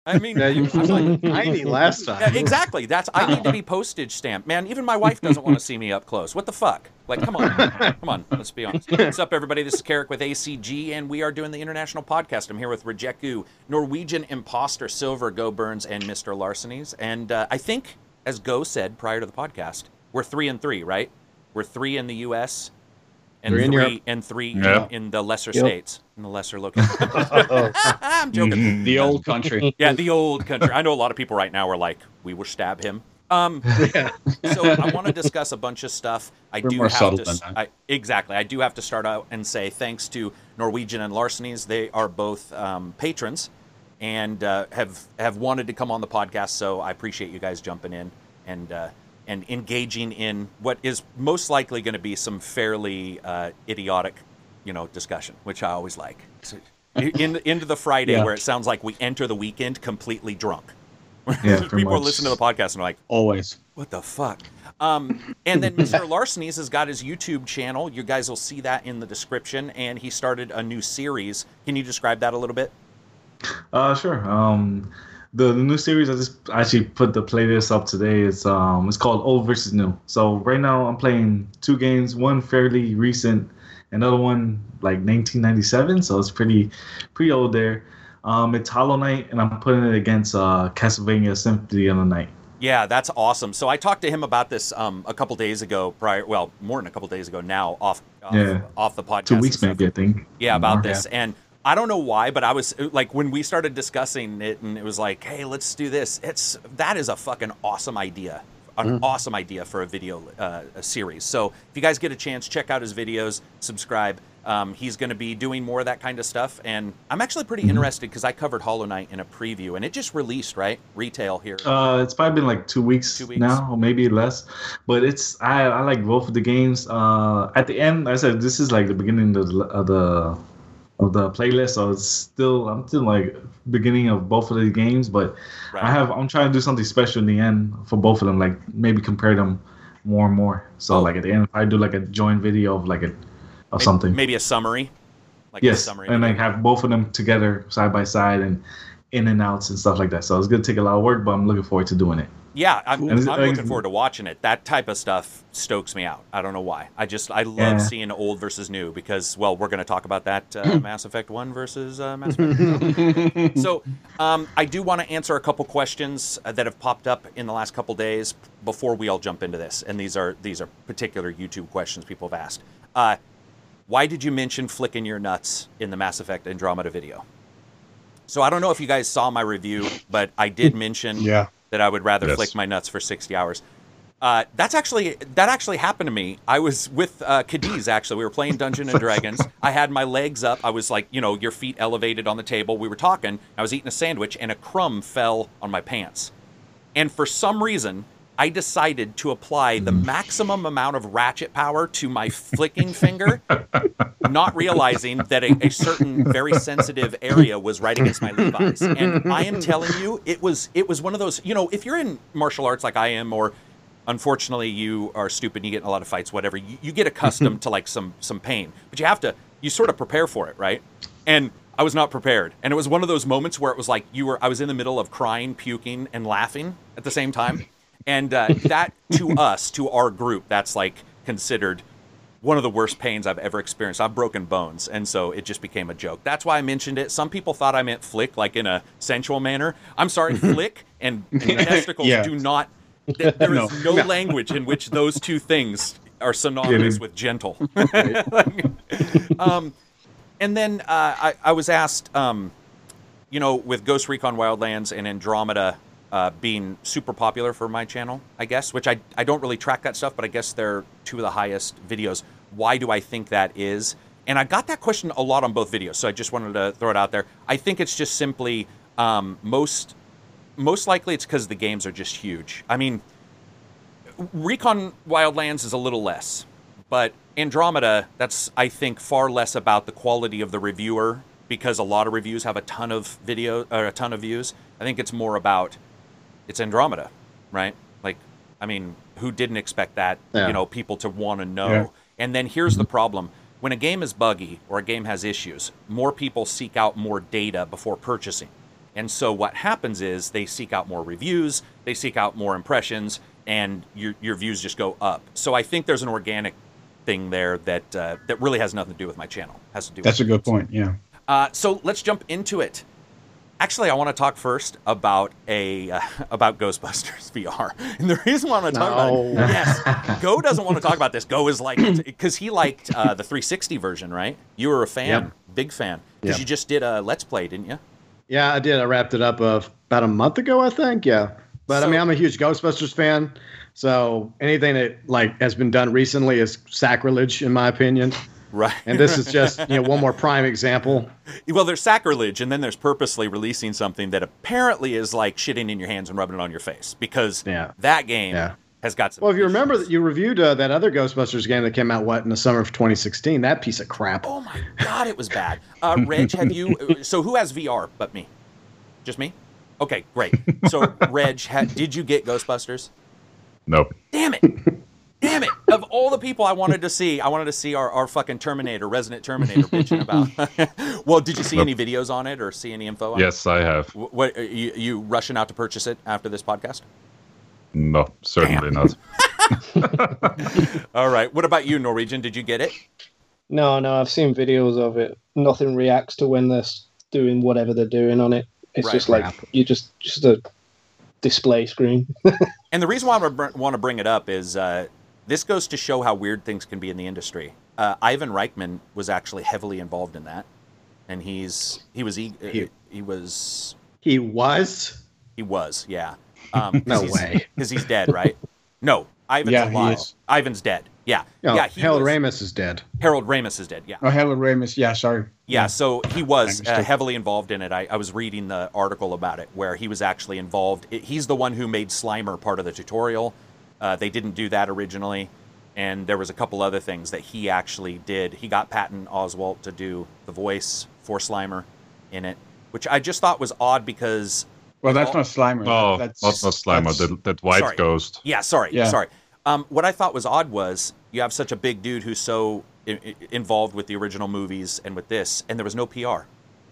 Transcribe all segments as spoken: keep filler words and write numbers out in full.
I mean, Yeah, you I'm like, tiny last yeah, time. exactly. That's I need to be postage stamped, man. Even my wife doesn't want to see me up close. What the fuck? Like, come on, come on. Let's be honest. What's up, everybody? This is Carrick with A C G, and we are doing the international podcast. I'm here with Rejeku, Norwegian Imposter, Silver, Go Burns, and Mister Larcenies. And uh, I think, as Go said prior to the podcast, we're three and three, right? We're three in the U S and Three in three Europe. and three Yeah. in, in the lesser Yep. states, in the lesser locations. Uh-oh. I'm joking. Mhm. The old country. Yeah, the old country. I know a lot of people right now are like, we will stab him. Um, Yeah. so I want to discuss a bunch of stuff. I We're do more have subtle to than s- that. I, exactly. I do have to start out and say thanks to Norwegian and Larcenies. They are both um, patrons and uh, have have wanted to come on the podcast. So I appreciate you guys jumping in and uh, and engaging in what is most likely going to be some fairly uh, idiotic, you know, discussion, which I always like. So, in, into the Friday Yeah. where it sounds like we enter the weekend completely drunk. Yeah, pretty People are much. listening to the podcast and are like, Always. what the fuck? Um, and then Mister Larcenies has got his YouTube channel. You guys will see that in the description. And he started a new series. Can you describe that a little bit? Uh, sure. Um, the, the new series I just actually put the playlist up today. It's um, it's called Old versus New. So right now I'm playing two games. One fairly recent, another one like nineteen ninety-seven. So it's pretty, pretty old there. Um, it's Hollow Knight, and I'm putting it against uh, Castlevania Symphony of the Night. Yeah, that's awesome. So I talked to him about this um, a couple days ago. Prior, well, more than a couple days ago now, off off, Yeah. off the podcast. Two and weeks stuff. maybe, I think. Yeah, about More. this. And I don't know why, but I was like, when we started discussing it, and it was like, hey, let's do this. It's that is a fucking awesome idea, an awesome idea for a video uh, a series. So if you guys get a chance, check out his videos, subscribe. Um, he's going to be doing more of that kind of stuff, and I'm actually pretty interested because I covered Hollow Knight in a preview, and it just released, right? Retail here. Uh, it's probably been like two weeks, Two weeks. now, or maybe less. But it's I, I like both of the games. Uh, at the end, I said this is like the beginning of the of the, of the playlist, so it's still I'm still like beginning of both of the games. But Right. I have I'm trying to do something special in the end for both of them, like maybe compare them more and more. So Oh. like at the end, I do like a joint video of like a of May- something. Maybe a summary. Like a Yes, summary. and like video. have both of them together side by side and in and outs and stuff like that. So it's gonna take a lot of work, but I'm looking forward to doing it. Yeah, I'm, And it's- I'm looking forward to watching it. That type of stuff stokes me out. I don't know why. I just I love Yeah. seeing old versus new because, well, we're going to talk about that uh, Mass Effect one versus uh, Mass Effect two. So um, I do want to answer a couple questions uh, that have popped up in the last couple days before we all jump into this. And these are these are particular YouTube questions people have asked. Uh, why did you mention flicking your nuts in the Mass Effect Andromeda video? So I don't know if you guys saw my review, but I did mention Yeah. that I would rather Yes. flick my nuts for sixty hours. Uh, that's actually that actually happened to me. I was with uh, Cadiz, actually. We were playing Dungeons and Dragons. I had my legs up. I was like, you know, your feet elevated on the table. We were talking. I was eating a sandwich, and a crumb fell on my pants. And for some reason, I decided to apply the maximum amount of ratchet power to my flicking finger, not realizing that a, a certain very sensitive area was right against my Levi's. And I am telling you, it was it was one of those, you know, if you're in martial arts like I am, or unfortunately you are stupid and you get in a lot of fights, whatever, you, you get accustomed to like some some pain. But you have to, you sort of prepare for it, right? And I was not prepared. And it was one of those moments where it was like you were, I was in the middle of crying, puking, and laughing at the same time. And uh, that, to us, to our group, that's like considered one of the worst pains I've ever experienced. I've broken bones, and so it just became a joke. That's why I mentioned it. Some people thought I meant flick, like in a sensual manner. I'm sorry, flick and, and testicles Yeah. do not. th- There is No. no language in which those two things are synonymous with gentle. um, and then uh, I, I was asked, um, you know, with Ghost Recon Wildlands and Andromeda uh, being super popular for my channel, I guess, which I, I don't really track that stuff, but I guess they're two of the highest videos. Why do I think that is? And I got that question a lot on both videos, so I just wanted to throw it out there. I think it's just simply um, most most likely it's because the games are just huge. I mean, Recon Wildlands is a little less, but Andromeda, that's, I think, far less about the quality of the reviewer, because a lot of reviews have a ton of video or a ton of views. I think it's more about it's Andromeda, right? Like, I mean, who didn't expect that? Yeah. You know, people to want to know. Yeah. And then here's the problem: when a game is buggy or a game has issues, more people seek out more data before purchasing. And so what happens is they seek out more reviews, they seek out more impressions, and your your views just go up. So I think there's an organic thing there that uh, that really has nothing to do with my channel. Has to do. That's with a good point. Yeah. Uh, so let's jump into it. Actually, I want to talk first about a uh, about Ghostbusters V R, and the reason why I want to talk No. about it, yes, Go doesn't want to talk about this. Go is like because he liked uh, the three sixty version, right? You were a fan, Yep. big fan, because Yep. you just did a Let's Play, didn't you? Yeah, I did. I wrapped it up uh, about a month ago, I think. Yeah, but So- I mean, I'm a huge Ghostbusters fan, so anything that like has been done recently is sacrilege, in my opinion. Right. And this is just you know one more prime example. Well, there's sacrilege, and then there's purposely releasing something that apparently is like shitting in your hands and rubbing it on your face, because Yeah. that game Yeah. has got some. Well, if you remember issues. that you reviewed uh, that other Ghostbusters game that came out what in the summer of twenty sixteen, that piece of crap. Oh my god, it was bad. Uh, Reg, have you? So who has V R but me? Just me? Okay, great. So Reg, ha, did you get Ghostbusters? Nope. Damn it! Damn it! Of all the people I wanted to see, I wanted to see our, our fucking Terminator, Resident Terminator, bitching about. Well, did you see Nope. any videos on it or see any info on Yes, I have. it? What, what are you, you rushing out to purchase it after this podcast? No, certainly not. All right. What about you, Norwegian? Did you get it? No, no, I've seen videos of it. Nothing reacts to when they're s- doing whatever they're doing on it. It's Right. just like you just just a display screen. And the reason why I want to bring it up is uh, this goes to show how weird things can be in the industry. Uh, Ivan Reichman was actually heavily involved in that, and he's he was he, He- he was He was. he was yeah. Um, No he's, way. because he's dead, right? No, Ivan's Yeah, he alive. is. Ivan's dead. Yeah, No, yeah. He Harold was- Ramis is dead. Harold Ramis is dead. Yeah. Oh, Harold Ramis. Yeah, sorry. Yeah, so he was uh, Understood. heavily involved in it. I, I was reading the article about it where he was actually involved. It, he's the one who made Slimer part of the tutorial. Uh, they didn't do that originally, and there was a couple other things that he actually did. He got Patton Oswalt to do the voice for Slimer in it, which I just thought was odd because, Well, that's Oh. not Slimer. No, that's, not, not Slimer, that's- that, that white Sorry. ghost. yeah, sorry, Yeah. sorry. Um, what I thought was odd was you have such a big dude who's so I- I- involved with the original movies and with this, and there was no P R.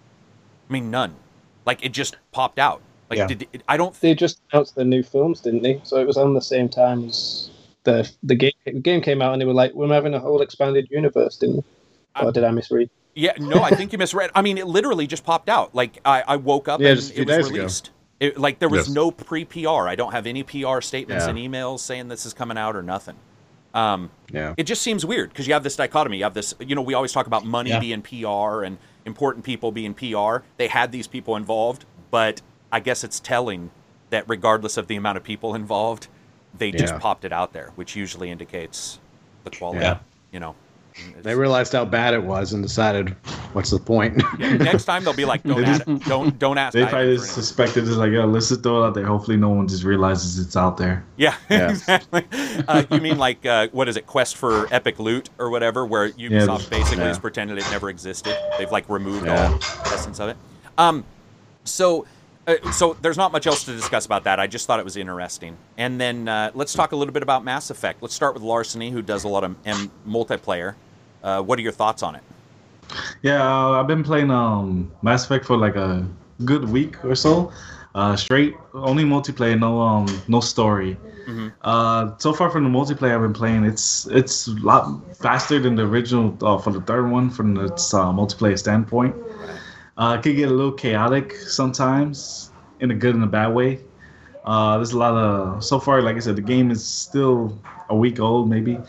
I mean, none. Like it just popped out. Like Yeah. did it, I don't. They just announced the new films, didn't they? So it was on the same time as the the game. The game came out, and they were like, "We're having a whole expanded universe," didn't they? Or did I misread? Yeah, no, I think you misread. I mean, it literally just popped out. Like I, I woke up Yeah, and just a few it was days ago. released. It, like there was Yes. no pre-P R. I don't have any P R statements Yeah. and emails saying this is coming out or nothing. Um, Yeah. it just seems weird because you have this dichotomy. You have this, you know, we always talk about money Yeah. being P R and important people being P R. They had these people involved, but I guess it's telling that regardless of the amount of people involved, they just Yeah. popped it out there, which usually indicates the quality. Yeah. You know, They realized how bad it was and decided, what's the point? Yeah, next time they'll be like, don't They add it. don't don't ask. They Ivan probably for just anything. suspected it's like, yo, let's just throw it out there. Hopefully, no one just realizes it's out there. Yeah, Yeah. exactly. Uh, you mean like uh, what is it, Quest for Epic Loot or whatever, where Ubisoft Yeah. basically Yeah. has pretended it never existed. They've like removed Yeah. all the essence of it. Um, so. Uh, so there's not much else to discuss about that. I just thought it was interesting. And then uh, let's talk a little bit about Mass Effect. Let's start with Larceny, who does a lot of M- multiplayer. Uh, what are your thoughts on it? Yeah, uh, I've been playing um Mass Effect for like a good week or so. Uh, straight, only multiplayer, no um no story. Mhm. Uh, so far from the multiplayer I've been playing, it's it's a lot faster than the original uh, for the third one from its uh, multiplayer standpoint. Uh, it could get a little chaotic sometimes, in a good and a bad way. Uh, there's a lot of so far, like I said, the game is still a week old, maybe.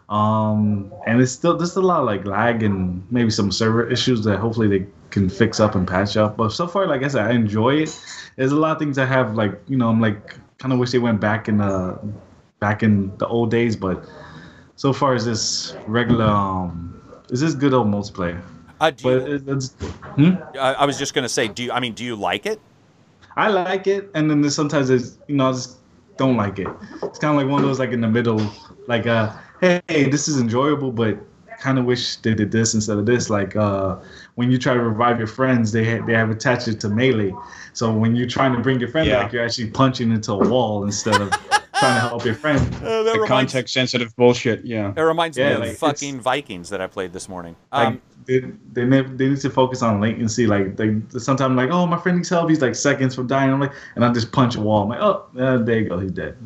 Um, and it's still there's a lot of like lag and maybe some server issues that hopefully they can fix up and patch up. But so far, like I said, I enjoy it. There's a lot of things I have like you know I'm like kind of wish they went back in the back in the old days. But so far, it's this regular um, it's this good old multiplayer. Uh, do But you, it, it's hmm? I I was just gonna say, do you? I mean, do you like it? I like it, and then there's sometimes it's you know I just don't like it. It's kind of like one of those like in the middle, like uh, hey, hey this is enjoyable, but kind of wish they did this instead of this. Like uh, when you try to revive your friends, they ha- they have attached it to melee, so when you're trying to bring your friend Yeah. back, you're actually punching into a wall instead of trying to help your friend. Uh, that The reminds, context sensitive bullshit. Yeah. It reminds me Yeah, of like, fucking Vikings that I played this morning. Like Um, they they, never, they need to focus on latency. Like they sometimes like, oh, my friend needs help. He's like seconds from dying. I'm like, and I just punch a wall. I'm like, oh, yeah, there you go, he's dead.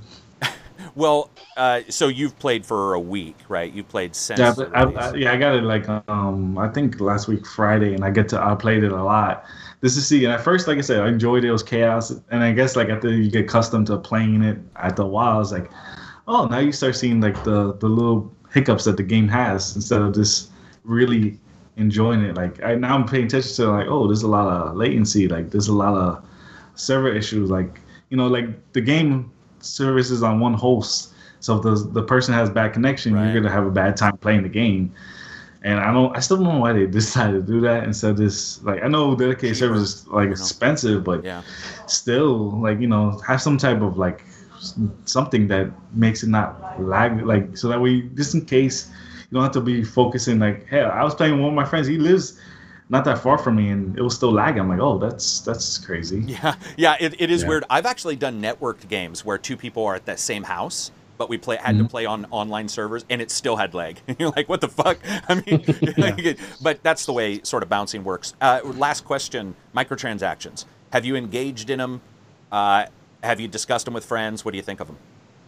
Well, uh, so you've played for a week, right? You played since. Yeah, the I, release. I, yeah, I got it like um I think last week Friday, and I get to I played it a lot. This is see, and at first, like I said, I enjoyed it. It was chaos, and I guess like after you get accustomed to playing it after a while, it's like, oh, now you start seeing like the the little hiccups that the game has instead of just really enjoying it. Like I, now I'm paying attention to like, oh, there's a lot of latency. Like there's a lot of server issues. Like you know, like the game services on one host. So if the the person has bad connection, Right. you're gonna have a bad time playing the game. And I don't, I still don't know why they decided to do that instead of this. Like I know dedicated Cheaper. servers is like know. expensive, but Yeah. still, like you know, have some type of like s- something that makes it not lag, like so that we just in case you don't have to be focusing. Like, hey, I was playing with one of my friends. He lives not that far from me, and it was still lagging. I'm like, oh, that's that's crazy. Yeah, yeah, it, it is Yeah. weird. I've actually done networked games where two people are at that same house, but we play had to Mhm. play on online servers, and it still had lag. You're like, what the fuck? I mean, like, but that's the way sort of bouncing works. Uh, last question: microtransactions. Have you engaged in them? Uh, have you discussed them with friends? What do you think of them?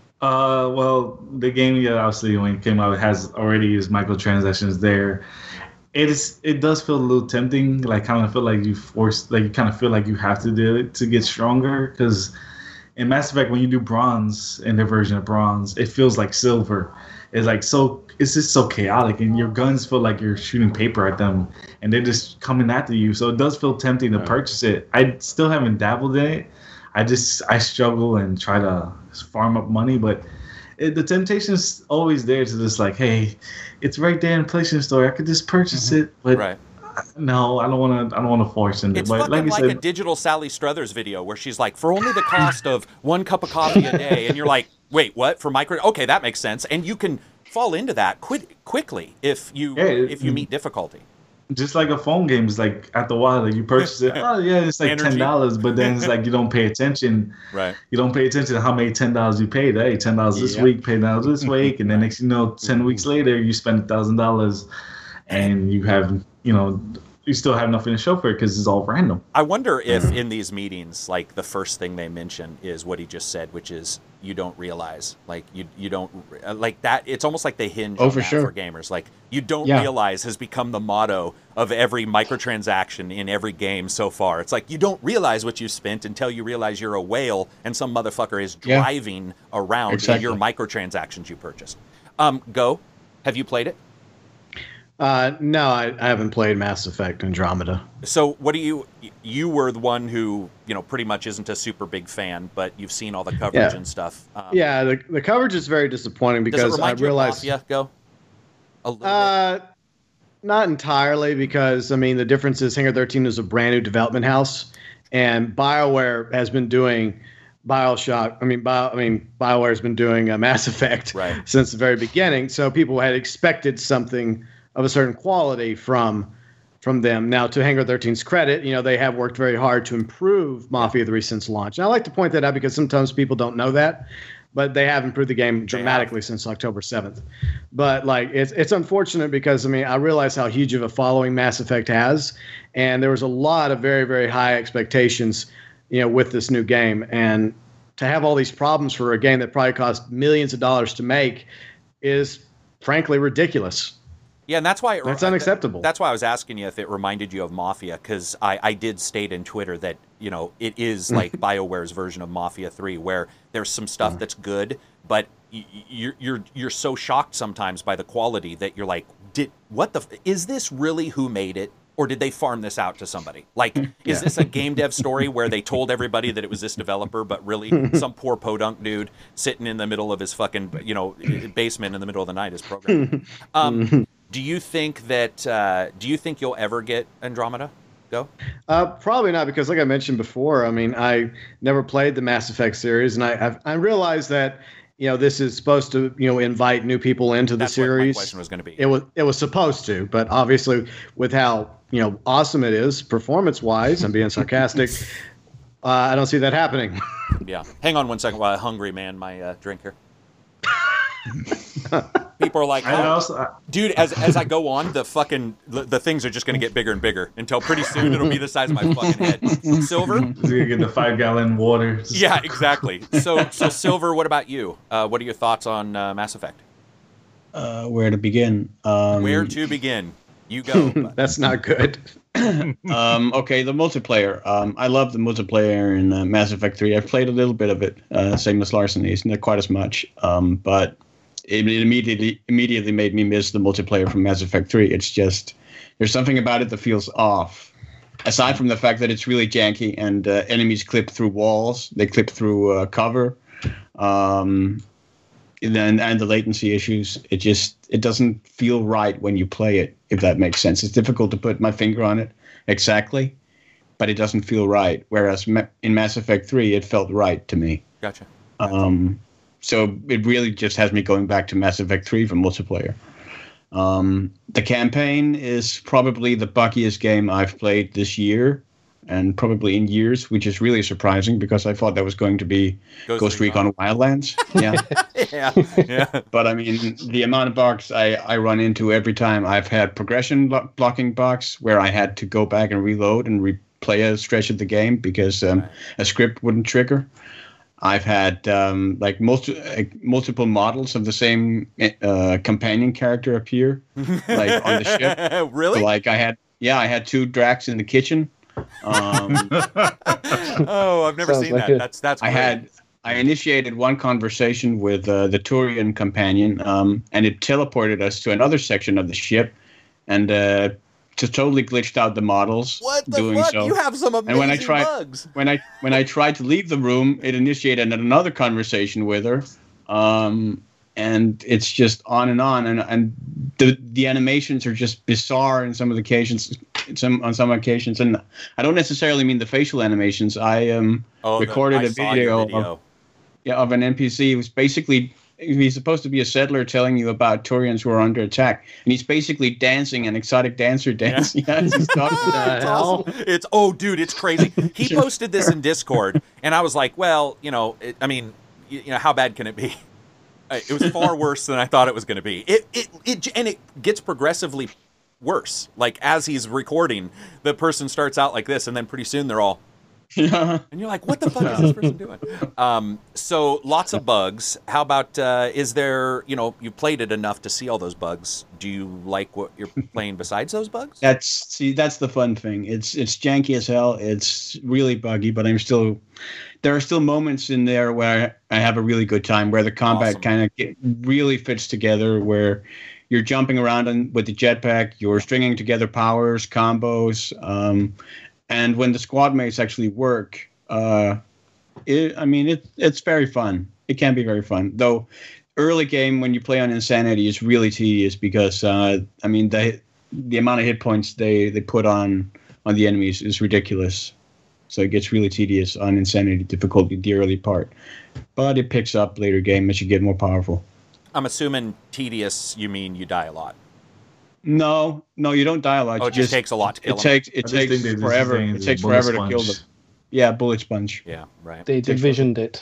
Uh, well, the game, yeah, obviously when it came out, it has already his microtransactions there. It is, it does feel a little tempting. Like, kind of feel like you force, like you kind of feel like you have to do it to get stronger. Because in Mass Effect, when you do bronze in their version of bronze, it feels like silver. It's like so, it's just so chaotic, and your guns feel like you're shooting paper at them, and they're just coming after you. So it does feel tempting to purchase it. I still haven't dabbled in it. I just I struggle and try to farm up money, but it, the temptation is always there to just like, hey, it's right there in the PlayStation Store. I could just purchase it, but Right. no, I don't want to. I don't want to force it. It's But fucking like like, I a said, digital Sally Struthers video where she's like, for only the cost of one cup of coffee a day, and you're like, wait, what? For micro? Okay, that makes sense, and you can fall into that quick quickly if you Yeah, it- if you meet difficulty. just like a phone game is like after a while, like you purchase it. Oh yeah, it's like Energy. ten dollars, but then it's like you don't pay attention. Right. You don't pay attention to how many ten dollars you paid. Hey, ten dollars this Yep. week, pay dollars this week, and then next you know, ten weeks later, you spend a thousand dollars, and you have you know, you still have nothing to show for it because it's all random. I wonder if in these meetings, like the first thing they mention is what he just said, which is you don't realize, like you you don't uh, like that. It's almost like they hinge Oh, on for that sure. for gamers. Like you don't Yeah. realize has become the motto of every microtransaction in every game so far. It's like you don't realize what you spent until you realize you're a whale and some motherfucker is Yeah. driving around Exactly. your microtransactions you purchased. Um, Go, have you played it? Uh, no, I, I haven't played Mass Effect Andromeda. So what do you you were the one who, you know, pretty much isn't a super big fan, but you've seen all the coverage Yeah. and stuff. Um, Yeah, the, the coverage is very disappointing Does it because I remind you of realized Mafia, Go? A little bit. uh, not entirely because I mean the difference is Hangar thirteen is a brand new development house, and BioWare has been doing BioShock. I mean, Bio, I mean BioWare has been doing uh, Mass Effect Right. since the very beginning. So people had expected something of a certain quality from from them. Now, to Hangar thirteen's credit, you know, they have worked very hard to improve Mafia three since launch. And I like to point that out because sometimes people don't know that, but they have improved the game dramatically since October seventh. But like, it's it's unfortunate because I mean, I realize how huge of a following Mass Effect has, and there was a lot of very very high expectations, you know, with this new game, and to have all these problems for a game that probably cost millions of dollars to make is frankly ridiculous. Yeah, and that's why it, That's unacceptable. That's why I was asking you if it reminded you of Mafia, because I, I did state in Twitter that, you know, it is like BioWare's version of Mafia three, where there's some stuff that's good, but y- y- you're you're you're so shocked sometimes by the quality that you're like, did what the f- is this really who made it? Or did they farm this out to somebody? Like, is this a game dev story where they told everybody that it was this developer, but really some poor podunk dude sitting in the middle of his fucking, you know, basement in the middle of the night is programming? Um, do you think that, uh, do you think you'll ever get Andromeda? Go? Uh, probably not, because like I mentioned before, I mean, I never played the Mass Effect series, and I I've, I realized that, you know, this is supposed to, you know, invite new people into the That's what my series. question was going to be. It was it was supposed to, but obviously with how, you know, awesome it is performance wise, I'm being sarcastic. uh, I don't see that happening. Yeah. Hang on one second while I hungry man my uh, drink here. People are like, I oh, also, I, dude, as as I go on, the fucking the, the things are just gonna get bigger and bigger until pretty soon it'll be the size of my fucking head. Silver? so you get the five gallon water. Yeah, exactly. So so Silver, what about you? Uh, what are your thoughts on uh, Mass Effect? Uh, where to begin? Um, Where to begin? You go. bud. That's not good. um, okay, the multiplayer. Um, I love the multiplayer in uh, Mass Effect three. I've played a little bit of it, uh, same as Larson. It's not quite as much, um, but it, it immediately immediately made me miss the multiplayer from Mass Effect three. It's just there's something about it that feels off. Aside from the fact that it's really janky and uh, enemies clip through walls, they clip through uh, cover, um, and then and the latency issues. It just it doesn't feel right when you play it. If that makes sense, it's difficult to put my finger on it exactly, but it doesn't feel right. Whereas in Mass Effect three, it felt right to me. Gotcha. Um, so it really just has me going back to Mass Effect three for multiplayer. Um, the campaign is probably the buggiest game I've played this year, and probably in years, which is really surprising because I thought that was going to be Ghost, Ghost Recon. Recon Wildlands. Yeah. yeah, yeah. But I mean, the amount of bugs I, I run into every time. I've had progression blo- blocking bugs where I had to go back and reload and replay a stretch of the game because um, Right. a script wouldn't trigger. I've had um, like multi- uh, multiple models of the same uh, companion character appear, like on the ship. Really? So, like I had, yeah, I had two Drax in the kitchen. Um, oh, I've never Sounds seen like that. it. That's that's. I great. had I initiated one conversation with uh, the Turian companion, um, and it teleported us to another section of the ship, and uh, just totally glitched out the models. What the doing fuck? so. You have some amazing And when I tried- bugs. When I when I tried to leave the room, it initiated another conversation with her, um, and it's just on and on, and and the the animations are just bizarre in some of the occasions. Some on some occasions, and I don't necessarily mean the facial animations. I um Oh, the- recorded I a saw your video, video. Of, yeah, of an N P C. It was basically he's supposed to be a settler telling you about Turians who are under attack, and he's basically dancing an exotic dancer dance. Yeah, as he's talking. it's awesome. It's oh, dude, it's crazy. He posted this in Discord, and I was like, well, you know, it, I mean, you, you know, how bad can it be? Uh, It was far worse than I thought it was going to be. It, it, it, and it gets progressively worse. Like as he's recording, the person starts out like this, and then pretty soon they're all. Yeah. And you're like, what the fuck is this person doing? Um, so lots of bugs. How about, uh, is there, you know, you played it enough to see all those bugs. Do you like what you're playing besides those bugs? That's see, that's the fun thing. It's it's janky as hell. It's really buggy, but I'm still. There are still moments in there where I have a really good time, where the combat Awesome. kind of really fits together, where you're jumping around on, with the jetpack, you're stringing together powers, combos, um, and when the squad mates actually work, uh, it, I mean, it, it's very fun. It can be very fun, though. Early game when you play on Insanity is really tedious because uh, I mean the the amount of hit points they, they put on on the enemies is ridiculous. So it gets really tedious on Insanity difficulty, the early part. But it picks up later game as you get more powerful. I'm assuming tedious, you mean you die a lot. No, no, you don't die a lot. Oh, You it just takes a lot to kill It them. takes it I just takes think they just forever. saying It it's takes bullet forever to kill sponge. them. Yeah, bullet sponge. Yeah, right. They divisioned it.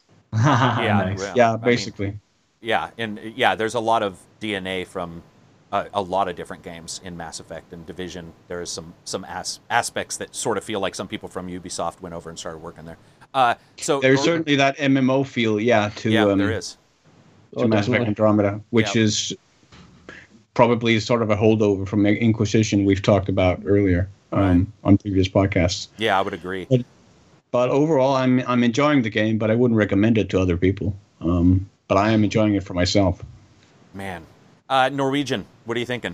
Yeah, nice. yeah. Yeah, I mean, basically. Yeah, and yeah, there's a lot of D N A from uh, a lot of different games in Mass Effect and Division. There is some some as- aspects that sort of feel like some people from Ubisoft went over and started working there. Uh, so There's or- certainly that M M O feel, yeah, to yeah, um, there is. to Oh, Mass Effect definitely. Andromeda, which Yeah. is probably sort of a holdover from Inquisition we've talked about earlier um, on previous podcasts. Yeah, I would agree. But overall, I'm I'm enjoying the game, but I wouldn't recommend it to other people. Um, but I am enjoying it for myself. Man, uh, Norwegian, what are you thinking?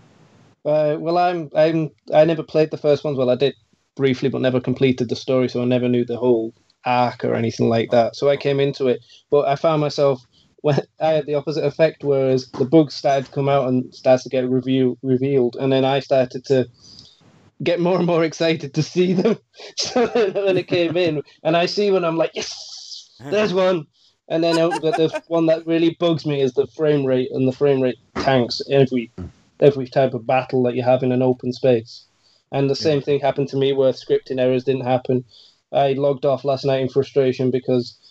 Uh, well, I'm I'm I never played the first ones. Well, I did briefly, but never completed the story, so I never knew the whole arc or anything like that. So I came into it, but I found myself when I had the opposite effect, whereas the bugs started to come out and started to get review revealed, and then I started to get more and more excited to see them. So then when it came in, and I see one, I'm like, yes, there's one. And then uh, the, the one that really bugs me is the frame rate, and the frame rate tanks every every type of battle that you have in an open space. And the same thing happened to me where scripting errors didn't happen. I logged off last night in frustration because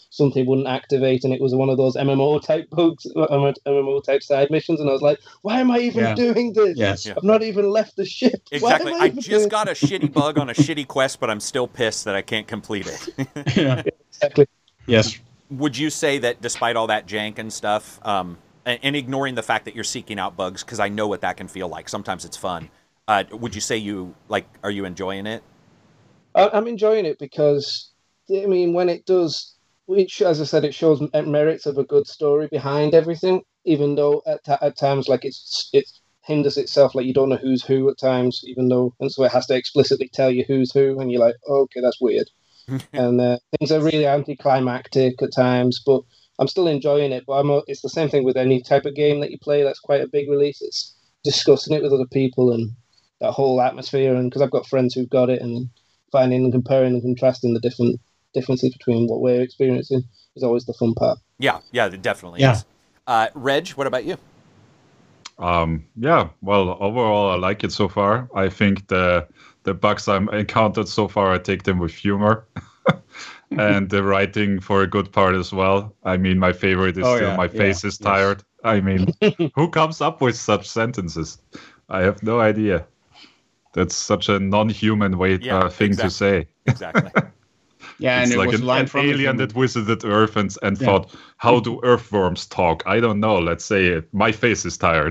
something wouldn't activate, and it was one of those M M O type bugs, M M O type side missions, and I was like, why am I even Yeah. doing this? Yes. Yeah. I've not even left the ship. Why Exactly. am I even just doing- got a shitty bug on a shitty quest, but I'm still pissed that I can't complete it. Yeah. Exactly. Yes. Would you say that despite all that jank and stuff, um, and, and ignoring the fact that you're seeking out bugs, because I know what that can feel like. Sometimes it's fun. Uh, would you say you like? Are you enjoying it? I- I'm enjoying it because, I mean, when it does, which, as I said, it shows m- merits of a good story behind everything, even though at, t- at times, like, it's it hinders itself, like, you don't know who's who at times, even though, and so it has to explicitly tell you who's who, and you're like, oh, okay, that's weird. And uh, things are really anticlimactic at times, but I'm still enjoying it. But I'm a, it's the same thing with any type of game that you play that's quite a big release. It's discussing it with other people and that whole atmosphere, and because I've got friends who've got it, and finding and comparing and contrasting the different differences between what we're experiencing is always the fun part. Yeah, yeah, it definitely Yeah. is. Uh, Reg, what about you? Um, yeah, well, overall, I like it so far. I think the the bugs I've encountered so far, I take them with humor. And the writing for a good part as well. I mean, my favorite is Oh, still yeah, my yeah, face is yes. tired. I mean, who comes up with such sentences? I have no idea. That's such a non-human way Yeah, uh, thing exactly. to say. Exactly. Yeah, It's and it like was an, a line an from alien the- that visited Earth and, and Yeah. thought, how do earthworms talk? I don't know. Let's say it. My face is tired.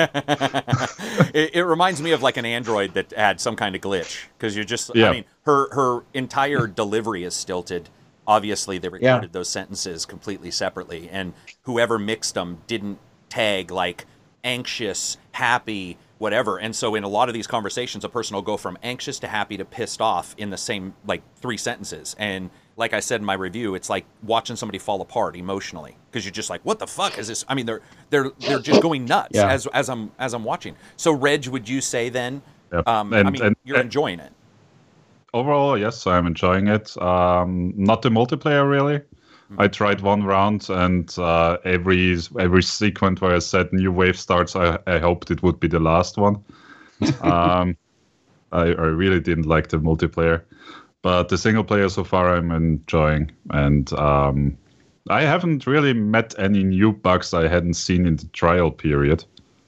it, it reminds me of like an android that had some kind of glitch because you're just. Yeah. I mean, her her entire delivery is stilted. Obviously, they recorded those sentences completely separately, and whoever mixed them didn't tag like anxious, happy, whatever. And so, in a lot of these conversations, a person will go from anxious to happy to pissed off in the same like three sentences. And like I said in my review, it's like watching somebody fall apart emotionally because you're just like, "What the fuck is this?" I mean, they're they're they're just going nuts Yeah. as as I'm as I'm watching. So, Reg, would you say then? Yep. Um, And- I mean, and- you're and- enjoying it. Overall, yes, I'm enjoying it. Um, not the multiplayer, really. I tried one round, and uh, every every sequence where I said new wave starts, I, I hoped it would be the last one. um, I, I really didn't like the multiplayer, but the single player so far I'm enjoying, and um, I haven't really met any new bugs I hadn't seen in the trial period.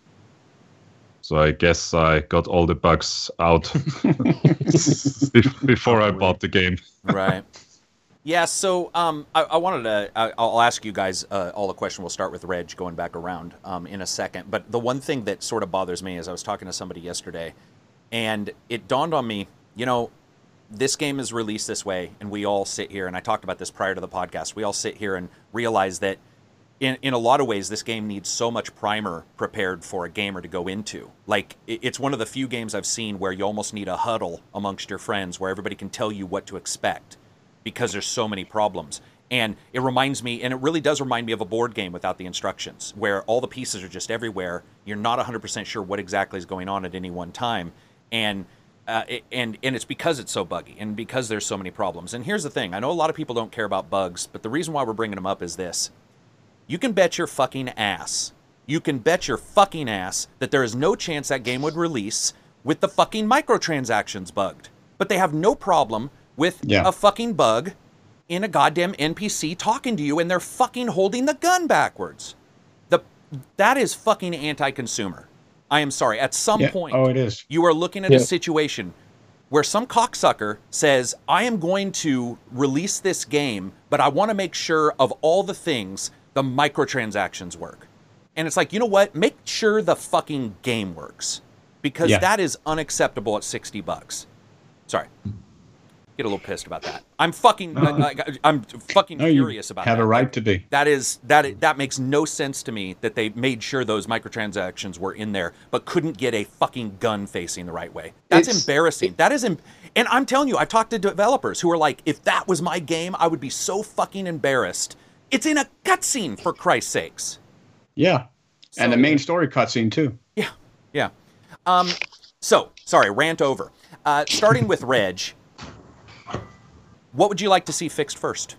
So I guess I got all the bugs out bef- before I bought the game. Right. Yeah, so um, I, I wanted to, I, I'll ask you guys uh, all the question. We'll start with Reg going back around um, in a second. But the one thing that sort of bothers me is I was talking to somebody yesterday, and it dawned on me, you know, this game is released this way, and we all sit here, and I talked about this prior to the podcast, we all sit here and realize that in, in a lot of ways, this game needs so much primer prepared for a gamer to go into. Like, it, it's one of the few games I've seen where you almost need a huddle amongst your friends where everybody can tell you what to expect because there's so many problems. And it reminds me, and it really does remind me of a board game without the instructions, where all the pieces are just everywhere. You're not one hundred percent sure what exactly is going on at any one time. And uh, it, and and it's because it's so buggy and because there's so many problems. And here's the thing. I know a lot of people don't care about bugs, but the reason why we're bringing them up is this. You can bet your fucking ass. You can bet your fucking ass that there is no chance that game would release with the fucking microtransactions bugged. But they have no problem with Yeah. a fucking bug in a goddamn N P C talking to you and they're fucking holding the gun backwards. The that is fucking anti-consumer. I am sorry. At some Yeah. point, Oh, it is. you are looking at Yeah. a situation where some cocksucker says, I am going to release this game, but I want to make sure of all the things the microtransactions work. And it's like, you know what? Make sure the fucking game works. Because Yeah. that is unacceptable at sixty bucks. Sorry. Get a little pissed about that. I'm fucking like, I'm fucking No, you furious about have that. a right Like, to be. that is that that makes no sense to me that they made sure those microtransactions were in there, but couldn't get a fucking gun facing the right way. That's It's- embarrassing. That is, em- and I'm telling you, I've talked to developers who are like, if that was my game, I would be so fucking embarrassed. It's in a cutscene, for Christ's sakes. Yeah. and the So- main story cutscene too. Yeah, yeah. Um, so sorry, rant over. Uh, starting with Reg, what would you like to see fixed first?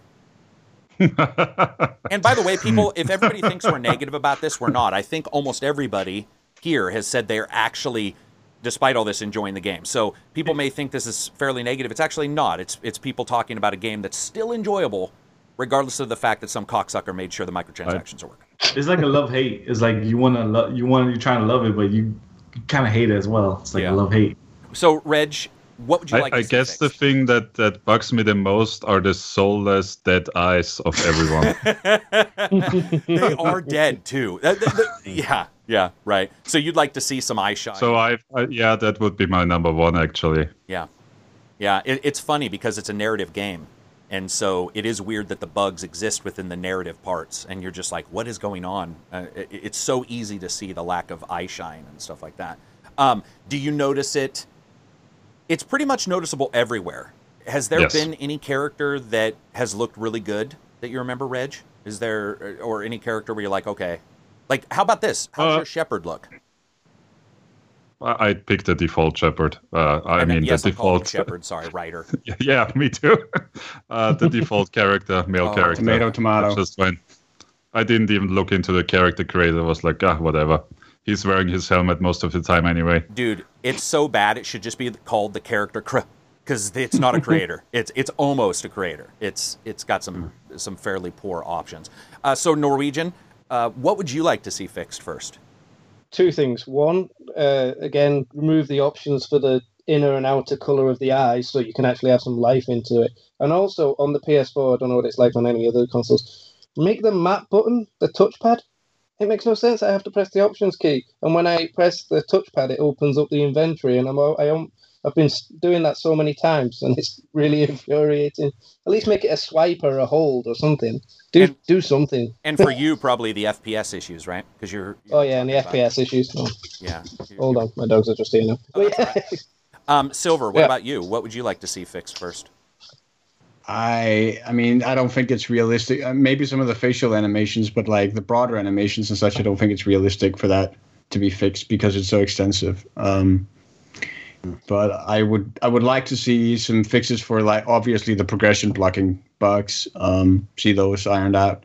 And by the way, people, if everybody thinks we're negative about this, we're not. I think almost everybody here has said they're actually, despite all this, enjoying the game. So people may think this is fairly negative. It's actually not. It's it's people talking about a game that's still enjoyable, regardless of the fact that some cocksucker made sure the microtransactions are working. It's like a love hate. It's like you want to love, you want, you're trying to love it, but you kind of hate it as well. It's like Yeah. a love hate. So, Reg, what would you I, like to I see guess the fixed? thing that, that bugs me the most are the soulless dead eyes of everyone. They are dead too. That- that- that- yeah, yeah, right. So you'd like to see some eye shine. So I, I, yeah, that would be my number one actually. Yeah, yeah. It, it's funny because it's a narrative game, and so it is weird that the bugs exist within the narrative parts, and you're just like, what is going on? Uh, it, it's so easy to see the lack of eye shine and stuff like that. Um, do you notice it? It's pretty much noticeable everywhere. Has there Yes. been any character that has looked really good that you remember, Reg? Is there, or any character where you're like, okay, like, how about this? How's Uh, your shepherd look? I, I'd pick the default shepherd. Uh, I, mean, mean, yes, the I'm calling him default. shepherd. Sorry, writer. Yeah, me too. uh, the default character, male Oh, character. Tomato, tomato. That's just fine. I didn't even look into the character creator. I was like, ah, whatever. He's wearing his helmet most of the time anyway. Dude, it's so bad it should just be called the character cr because it's not a creator. it's it's almost a creator. It's it's got some some fairly poor options. Uh, so Norwegian, uh, what would you like to see fixed first? Two things. One, uh, again, remove the options for the inner and outer color of the eyes so you can actually have some life into it. And also on the P S four, I don't know what it's like on any other consoles, make the map button the touchpad. It makes no sense. I have to press the options key, and when I press the touchpad, it opens up the inventory, and I'm I am I've been doing that so many times, and it's really infuriating. At least make it a swipe or a hold or something. Do And- do something. And for you, probably the F P S issues, right? Because you're, you're Oh yeah, and the talking F P S issues. Oh, about- Yeah. hold on, my dogs are just here now. Oh, that's Um, Silver, what Yeah. about you? What would you like to see fixed first? I I mean I don't think it's realistic. Uh, maybe some of the facial animations, but like the broader animations and such, I don't think it's realistic for that to be fixed because it's so extensive. Um, but I would I would like to see some fixes for like obviously the progression blocking bugs. Um, see those ironed out,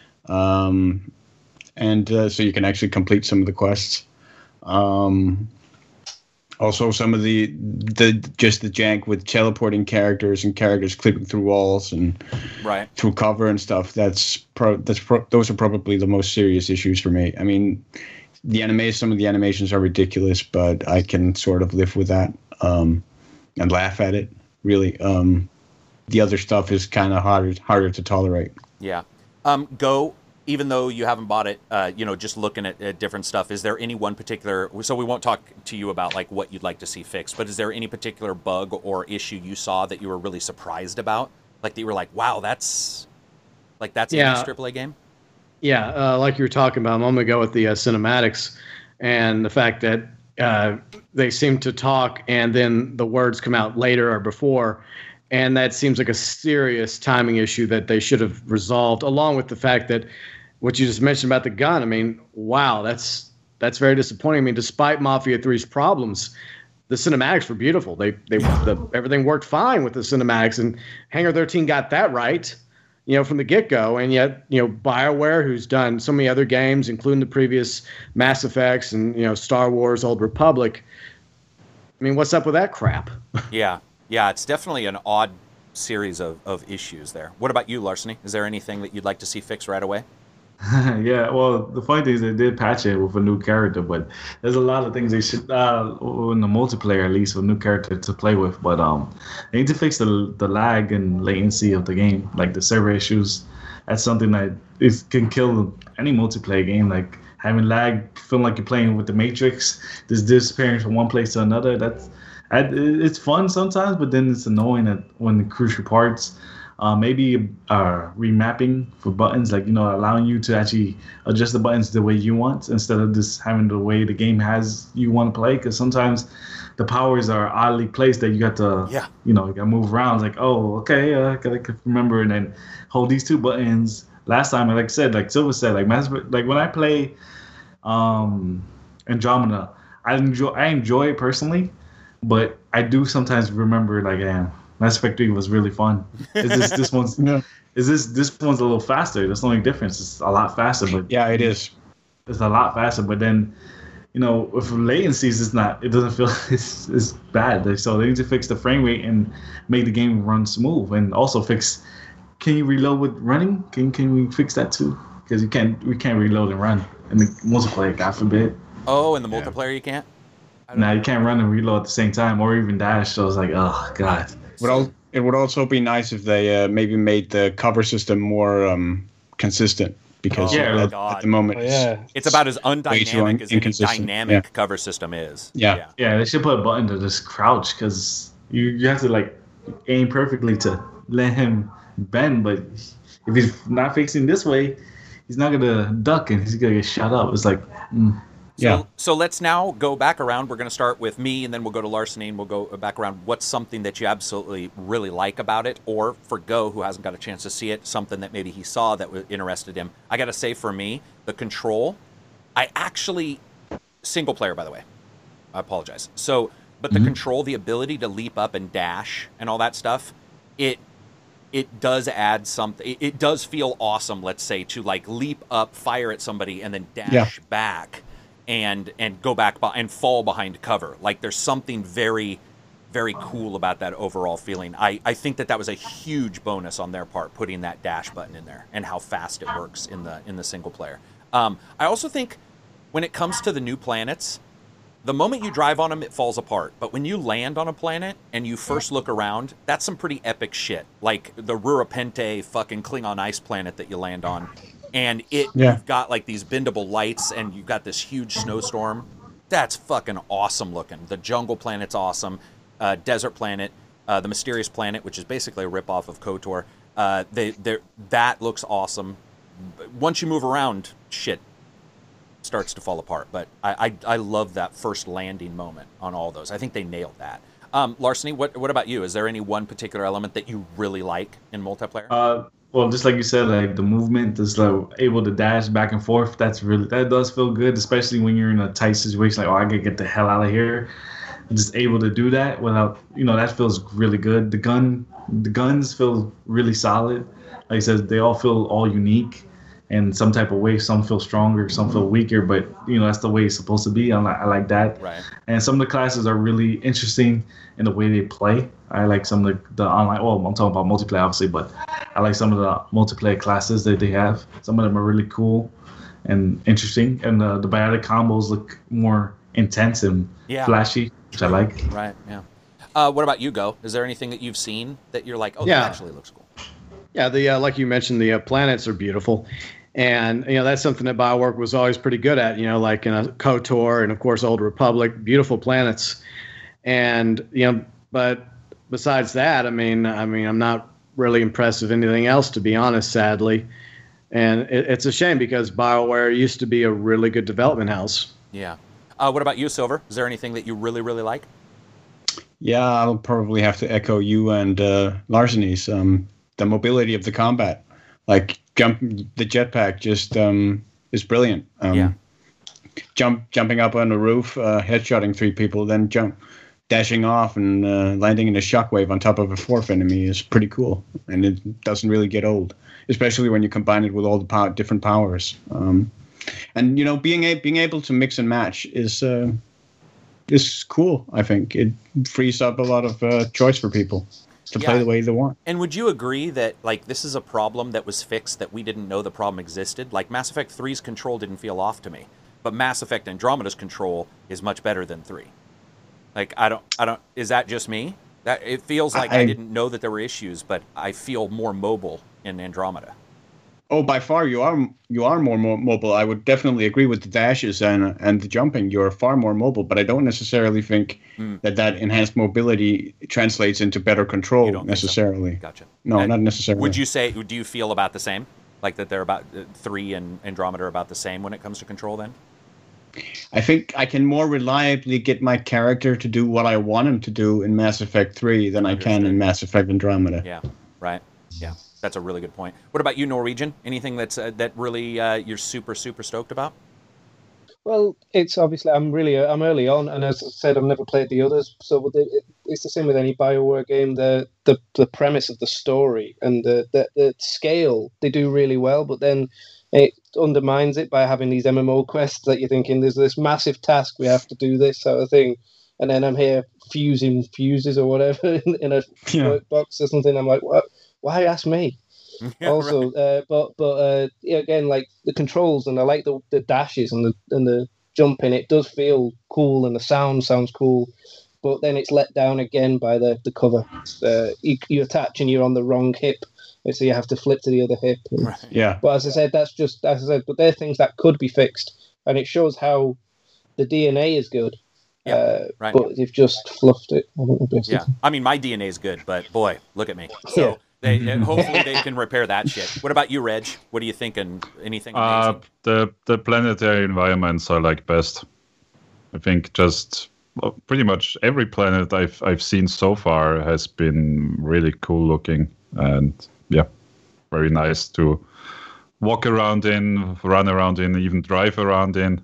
um, and uh, so you can actually complete some of the quests. Um, Also, some of the the just the jank with teleporting characters and characters clipping through walls and Right. through cover and stuff. That's pro. That's pro, those are probably the most serious issues for me. I mean, the anime. Some of the animations are ridiculous, but I can sort of live with that um, and laugh at it. Really, um, the other stuff is kind of harder harder to tolerate. Yeah. Um, Go, even though you haven't bought it, uh, you know, just looking at, at different stuff, is there any one particular, so we won't talk to you about like what you'd like to see fixed, but is there any particular bug or issue you saw that you were really surprised about? Like that you were like, wow, that's, like that's in Yeah. this triple A game? Yeah, uh, like you were talking about, I'm going to go with the uh, cinematics and the fact that uh, they seem to talk and then the words come out later or before. And that seems like a serious timing issue that they should have resolved, along with the fact that what you just mentioned about the gun. I mean, wow, that's that's very disappointing. I mean, despite Mafia three's problems, the cinematics were beautiful. They they the, everything worked fine with the cinematics, and Hangar thirteen got that right, you know, from the get-go. And yet, you know, BioWare, who's done so many other games, including the previous Mass Effects and, you know, Star Wars, Old Republic. I mean, what's up with that crap? Yeah. Yeah, it's definitely an odd series of, of issues there. What about you, Larceny? Is there anything that you'd like to see fixed right away? Yeah, well, the funny thing is they did patch it with a new character, but there's a lot of things they should, uh, in the multiplayer at least, with a new character to play with. But um, they need to fix the the lag and latency of the game, like the server issues. That's something that is can kill any multiplayer game. Like having lag, feeling like you're playing with the Matrix, just disappearing from one place to another. That's it's fun sometimes, but then it's annoying that when the crucial parts. Uh, maybe uh, remapping for buttons, like, you know, allowing you to actually adjust the buttons the way you want instead of just having the way the game has you want to play. Because sometimes the powers are oddly placed that you got to, Yeah. you know, you got to move around. It's like, oh, okay, uh, I gotta remember and then hold these two buttons. Last time, like I said, like Silver said, like Mass, like when I play um, Andromeda, I enjoy I enjoy it personally, but I do sometimes remember like, damn. Mass Effect three was really fun. Is this this one's Yeah. is this this one's a little faster? That's the only difference. It's a lot faster, but Yeah, it is. it's a lot faster. But then, you know, with latencies, it's not. It doesn't feel it's it's bad. So they need to fix the frame rate and make the game run smooth, and also fix can you reload with running? Can can we fix that too? Because you can't we can't reload and run in the multiplayer. God forbid. Oh, in the multiplayer you can't. Now you can't run and reload at the same time, or even dash. So it's like, oh god. Would al- it would also be nice if they uh, maybe made the cover system more um, consistent, because Oh, Yeah. at, God. at the moment Oh, it's, yeah. It's about as way too un- undynamic as any inconsistent. dynamic Yeah. cover system is. Yeah. Yeah, they should put a button to just crouch, because you, you have to like aim perfectly to let him bend. But if he's not facing this way, he's not gonna duck and he's gonna get shot up. It's like, mm. So, Yeah. so let's now go back around. We're going to start with me, and then we'll go to Larceny, and we'll go back around. What's something that you absolutely really like about it? Or for Go, who hasn't got a chance to see it, something that maybe he saw that was interested him. I got to say, for me, the control, I actually, single player, by the way. I apologize. So, but the Mhm. control, the ability to leap up and dash and all that stuff, it it does add something. It, it does feel awesome, let's say, to like leap up, fire at somebody, and then dash Yeah. back and and go back be- and fall behind cover. Like there's something very, very cool about that overall feeling. I, I think that that was a huge bonus on their part, putting that dash button in there and how fast it works in the in the single player. Um, I also think when it comes to the new planets, the moment you drive on them, it falls apart. But when you land on a planet and you first look around, that's some pretty epic shit. Like the Rurapente fucking Klingon ice planet that you land on. And it Yeah. you've got like these bendable lights and you've got this huge snowstorm. That's fucking awesome looking. The jungle planet's awesome. Uh, desert planet, uh, the mysterious planet, which is basically a ripoff of KOTOR. Uh, they, they're, that looks awesome. Once you move around, shit starts to fall apart. But I, I, I love that first landing moment on all those. I think they nailed that. Um, Larceny, what what about you? Is there any one particular element that you really like in multiplayer? Uh, well, just like you said, like the movement, just like able to dash back and forth. That's really that does feel good, especially when you're in a tight situation. Like, oh, I gotta get the hell out of here. Just able to do that without, you know, that feels really good. The gun, the guns feel really solid. Like I said, they all feel all unique in some type of way. Some feel stronger, some feel weaker, but you know that's the way it's supposed to be. I like, I like that. Right. And some of the classes are really interesting in the way they play. I like some of the, the online. Well, I'm talking about multiplayer, obviously, but I like some of the multiplayer classes that they have. Some of them are really cool and interesting, and the the biotic combos look more intense and Yeah. flashy, which I like. Right, yeah. Uh, what about you, Go? Is there anything that you've seen that you're like, oh, Yeah. that actually looks cool? Yeah, the uh, like you mentioned, the uh, planets are beautiful, and you know that's something that BioWare was always pretty good at. You know, like in a KOTOR and of course Old Republic, beautiful planets, and you know, but besides that, I mean, I mean, I'm not really impressed with anything else, to be honest, sadly, and it, it's a shame because BioWare used to be a really good development house. Yeah. Uh, what about you, Silver? Is there anything that you really, really like? Yeah, I'll probably have to echo you and uh, Larceny's. Um, the mobility of the combat, like jump, the jetpack just um, is brilliant. Um, Yeah. Jump, jumping up on the roof, uh, headshotting three people, then jump, dashing off and uh, landing in a shockwave on top of a fourth enemy is pretty cool, and it doesn't really get old, especially when you combine it with all the pow- different powers. Um, and you know, being a- being able to mix and match is. Uh, is cool. I think it frees up a lot of uh, choice for people to play Yeah. the way they want. And would you agree that like this is a problem that was fixed that we didn't know the problem existed? Like Mass Effect three's control didn't feel off to me, but Mass Effect Andromeda's control is much better than three. Like I don't, I don't. Is that just me? That it feels like I, I- didn't know that there were issues, but I feel more mobile in Andromeda. Oh, by far you are you are more mo- mobile. I would definitely agree with the dashes and and the jumping. You're far more mobile, but I don't necessarily think Mm. that that enhanced mobility translates into better control You don't think so? necessarily. Gotcha. No, And not necessarily. Would you say? Do you feel about the same? Like that they're about uh, three and Andromeda are about the same when it comes to control? Then. I think I can more reliably get my character to do what I want him to do in Mass Effect three than I can Understood. in Mass Effect Andromeda. Yeah. Right. Yeah. That's a really good point. What about you, Norwegian? Anything that's uh, that really uh, you're super super stoked about? Well, it's obviously I'm really I'm early on, and as I said, I've never played the others. So with it, it's the same with any BioWare game. The the the premise of the story and the, the the scale they do really well, but then it undermines it by having these M M O quests that you're thinking there's this massive task we have to do this sort of thing, and then I'm here fusing fuses or whatever in, in a Yeah. workbox or something. I'm like, what? Why ask me? Yeah, also, uh, but but uh, yeah, again, like the controls, and I like the the dashes and the and the jumping. It does feel cool, and the sound sounds cool. But then it's let down again by the the cover. Uh, you, you attach and you're on the wrong hip, so you have to flip to the other hip. And, Right. Yeah. But as I said, that's just as I said. But they're things that could be fixed, and it shows how the D N A is good. Yeah, uh, right. But they've just fluffed it. I think basically. Yeah, I mean, my D N A is good, but boy, look at me. So Yeah. they and hopefully they can repair that shit. What about you, Reg? What are you thinking? Anything Uh, amazing? the the planetary environments I like best. I think just well, pretty much every planet I've I've seen so far has been really cool looking, and yeah, very nice to walk around in, run around in, even drive around in.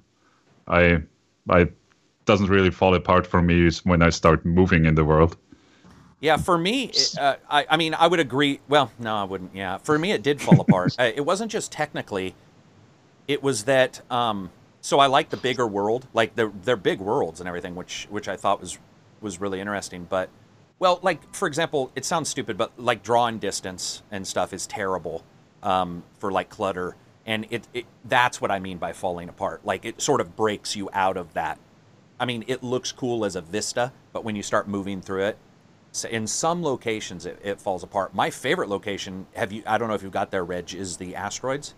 I I doesn't really fall apart for me is when I start moving in the world. Yeah, for me, it, uh, I, I mean, I would agree. Well, no, I wouldn't. Yeah, for me, it did fall apart. Uh, it wasn't just technically; it was that. Um, so I like the bigger world, like they're they're big worlds and everything, which which I thought was was really interesting. But well, like for example, it sounds stupid, but like drawing distance and stuff is terrible um, for like clutter, and it, it that's what I mean by falling apart. Like it sort of breaks you out of that. I mean, it looks cool as a vista, but when you start moving through it. So in some locations, it, it falls apart. My favorite location, have you? I don't know if you've got there, Reg, is the asteroids.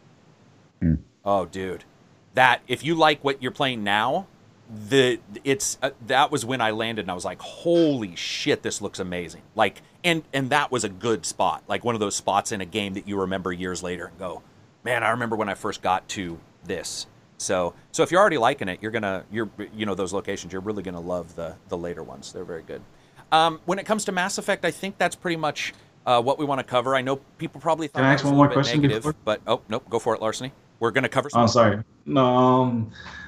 Mm. Oh, dude, that if you like what you're playing now, the it's uh, that was when I landed, and I was like, holy shit, this looks amazing. Like, and and that was a good spot, like one of those spots in a game that you remember years later and go, man, I remember when I first got to this. So so if you're already liking it, you're gonna you're you know those locations, you're really gonna love the the later ones. They're very good. Um, when it comes to Mass Effect, I think that's pretty much uh, what we want to cover. I know people probably thought Can I that ask was one a more little bit question negative, before? but oh nope, go for it, Larceny. We're going to cover. Oh, Some sorry. No, um,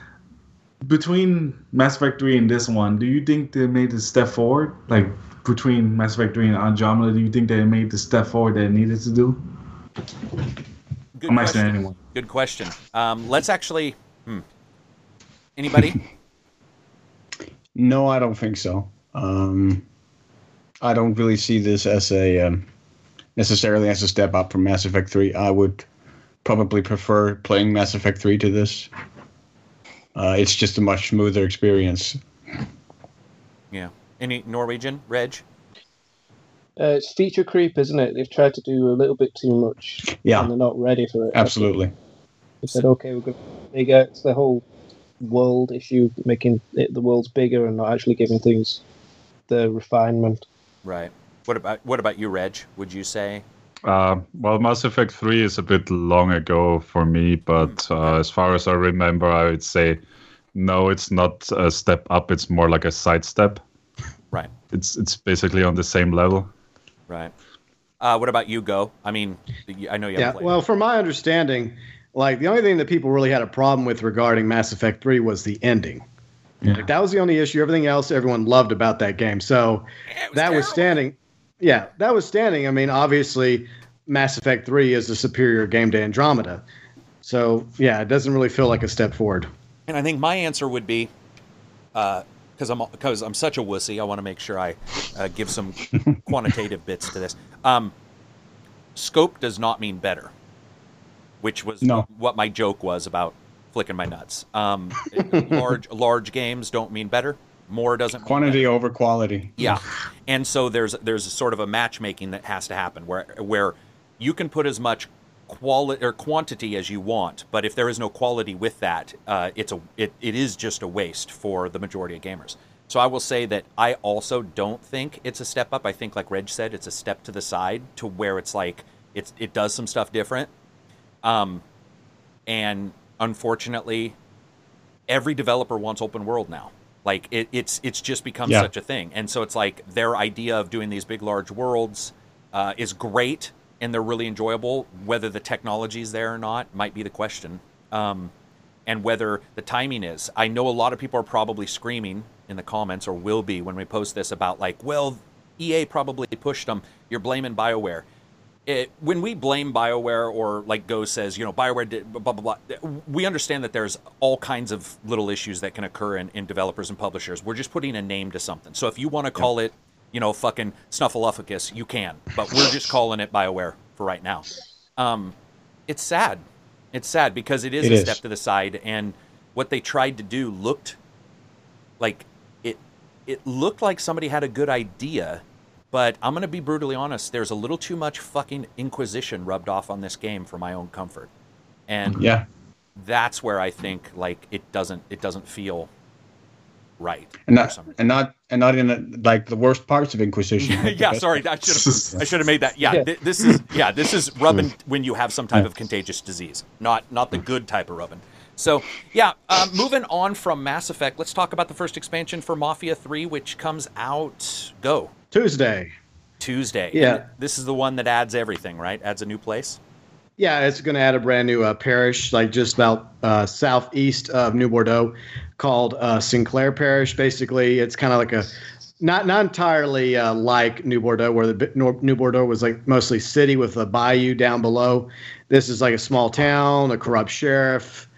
between Mass Effect three and this one, do you think they made a step forward? Like between Mass Effect three and Andromeda, do you think they made the step forward they needed to do? Good I'm asking question. anyone. Good question. Um, let's actually. Hmm. Anybody? No, I don't think so. Um, I don't really see this as a um, necessarily as a step up from Mass Effect three. I would probably prefer playing Mass Effect three to this. Uh, it's just a much smoother experience. Yeah. Any Norwegian? Reg? Uh, it's feature creep, isn't it? They've tried to do a little bit too much, Yeah, and they're not ready for it. absolutely. They said, okay, we're going to bigger. It's the whole world issue, making it, the world's bigger and not actually giving things the refinement. Right. What about what about you, Reg? Would you say? Uh, well, Mass Effect three is a bit long ago for me, but uh, as far as I remember, I would say no, it's not a step up. It's more like a sidestep. Right. It's it's basically on the same level. Right. Uh, what about you, Go? I mean, I know you haven't Yeah, played well, it. from my understanding, like the only thing that people really had a problem with regarding Mass Effect three was the ending. Yeah. Like, that was the only issue. Everything else, everyone loved about that game. So Yeah, it was that terrible. was standing. Yeah, that was standing. I mean, obviously, Mass Effect three is the superior game to Andromeda. So yeah, it doesn't really feel like a step forward. And I think my answer would be, because I'm because I'm such a wussy, I want to make sure I uh, give some quantitative bits to this. Um, scope does not mean better, which was No. what my joke was about flicking my nuts. Um, large large games don't mean better. More doesn't mean Quantity better. over quality. Yeah, and so there's there's a sort of a matchmaking that has to happen where where you can put as much quality or quantity as you want, but if there is no quality with that, uh, it's a it, it is just a waste for the majority of gamers. So I will say that I also don't think it's a step up. I think, like Reg said, it's a step to the side to where it's like it's it does some stuff different. Um, and unfortunately, every developer wants open world now. Like it, it's it's just become Yeah. such a thing, and so it's like their idea of doing these big, large worlds uh, is great, and they're really enjoyable. Whether the technology is there or not might be the question, um, and whether the timing is. I know a lot of people are probably screaming in the comments, or will be when we post this, about like, well, E A probably pushed them. You're blaming BioWare. It, when we blame BioWare, or like Go says, you know, BioWare did blah, blah, blah, we understand that there's all kinds of little issues that can occur in, in developers and publishers. We're just putting a name to something. So if you want to call it, you know, fucking Snuffleupagus, you can. But we're just calling it BioWare for right now. Um, it's sad. It's sad because it is It a is. step to the side, and what they tried to do looked like it. It looked like somebody had a good idea, but I'm going to be brutally honest. There's a little too much fucking Inquisition rubbed off on this game for my own comfort, and Yeah. that's where I think like it doesn't it doesn't feel right. And for not, some reason. and not and not in a, like the worst parts of Inquisition. like the yeah, best sorry, I should have I should have made that. Yeah, Yeah. th- this is yeah, this is rubbing when you have some type of contagious disease, not not the good type of rubbing. So yeah, uh, moving on from Mass Effect, let's talk about the first expansion for Mafia three, which comes out go Tuesday. Tuesday. Yeah. And this is the one that adds everything, right? Adds a new place. Yeah, it's going to add a brand new uh, parish, like just about uh, southeast of New Bordeaux, called uh, Sinclair Parish. Basically, it's kind of like a not not entirely uh, like New Bordeaux, where the bi- Nor- New Bordeaux was like mostly city with a bayou down below. This is like a small town, a corrupt sheriff,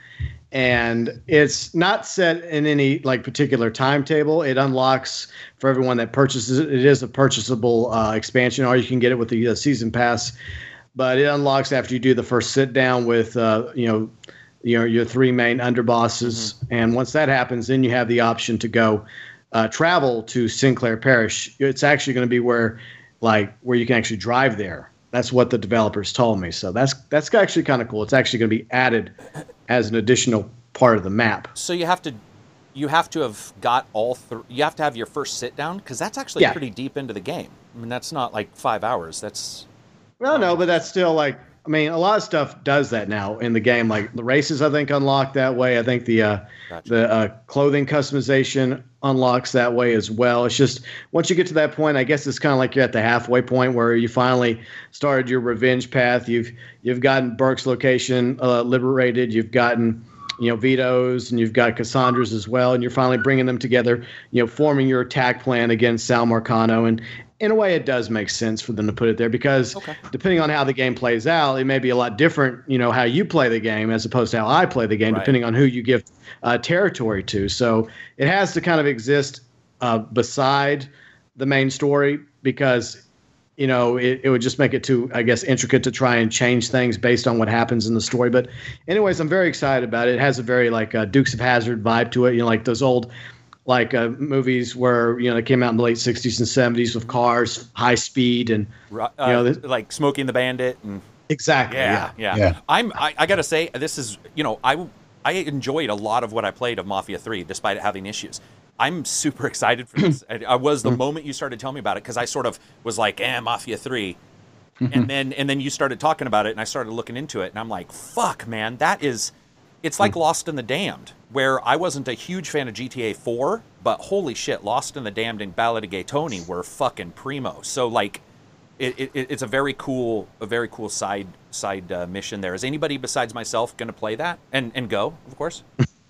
and it's not set in any like particular timetable. It unlocks for everyone that purchases it. It is a purchasable uh, expansion, or you can get it with the uh, season pass. But it unlocks after you do the first sit down with, uh, you know, your your three main underbosses, Mm-hmm. and once that happens, then you have the option to go uh, travel to Sinclair Parish. It's actually going to be where, like, where you can actually drive there. That's what the developers told me. So that's that's actually kind of cool. It's actually going to be added as an additional part of the map. So you have to you have to have got all three. You have to have your first sit down because that's actually Yeah. pretty deep into the game. I mean, that's not like five hours. That's Well, no, but that's still like, I mean, a lot of stuff does that now in the game. Like the races, I think, unlock that way. I think the uh, Gotcha. the uh, clothing customization unlocks that way as well. It's just once you get to that point, I guess it's kind of like you're at the halfway point where you finally started your revenge path. You've you've gotten Burke's location uh, liberated. You've gotten you know Vito's, and you've got Cassandra's as well, and you're finally bringing them together. You know, forming your attack plan against Sal Marcano. And in a way, it does make sense for them to put it there because Okay. depending on how the game plays out, it may be a lot different, you know, how you play the game as opposed to how I play the game, Right. depending on who you give uh, territory to. So it has to kind of exist uh, beside the main story because, you know, it, it would just make it too, I guess, intricate to try and change things based on what happens in the story. But anyways, I'm very excited about it. It has a very like uh, Dukes of Hazzard vibe to it, you know, like those old like uh, movies where, you know, they came out in the late sixties and seventies with cars, high speed, and uh, You know, this- like Smoking the Bandit and exactly, yeah, yeah. yeah. Yeah. I'm. I, I gotta say, this is. You know, I I enjoyed a lot of what I played of Mafia three, despite it having issues. I'm super excited for this. I, I was the moment you started telling me about it because I sort of was like, eh, Mafia three, and then and then you started talking about it, and I started looking into it, and I'm like, fuck, man, that is. It's like Lost in the Damned, where I wasn't a huge fan of G T A four, but holy shit, Lost in the Damned and Ballad of Gay Tony were fucking primo. So like, it, it, it's a very cool, a very cool side side uh, mission there. Is anybody besides myself going to play that and and go? Of course.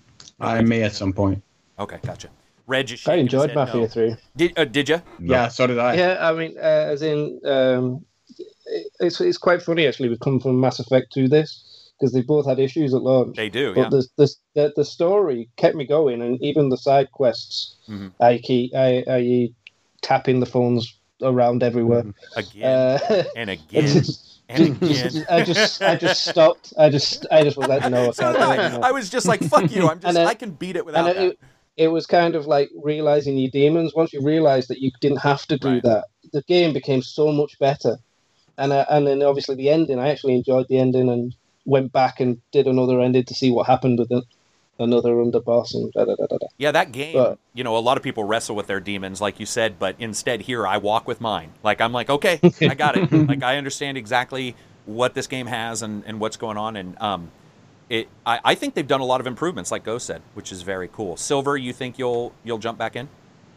I may at some point. Okay, gotcha. Reg is I shaking his enjoyed head Mafia no. three. Did uh, did you? No. Yeah, so did I. Yeah, I mean, uh, as in, um, it, it's it's quite funny actually. We've come from Mass Effect to this because they both had issues at launch. They do. But Yeah. the, the the the story kept me going, and even the side quests, Mhm. I keep, I, I tapping the phones around everywhere. Again Uh, and I again just, and again. I just, I just stopped. I just, I just was like, no, I So can't did do it I. anymore. I was just like, fuck you. I'm just. And, uh, I can beat it without and that. it, it was kind of like realizing your demons. Once you realized that you didn't have to do Right. that, the game became so much better. And uh, and then obviously the ending, I actually enjoyed the ending and went back and did another ending to see what happened with it, another underboss and da da da da da. Yeah, that game, But- you know, a lot of people wrestle with their demons, like you said, but instead here I walk with mine. Like, I'm like, okay, I got it. Like, I understand exactly what this game has and, and what's going on. And um, it, I, I think they've done a lot of improvements, like Ghost said, which is very cool. Silver, you think you'll you'll jump back in?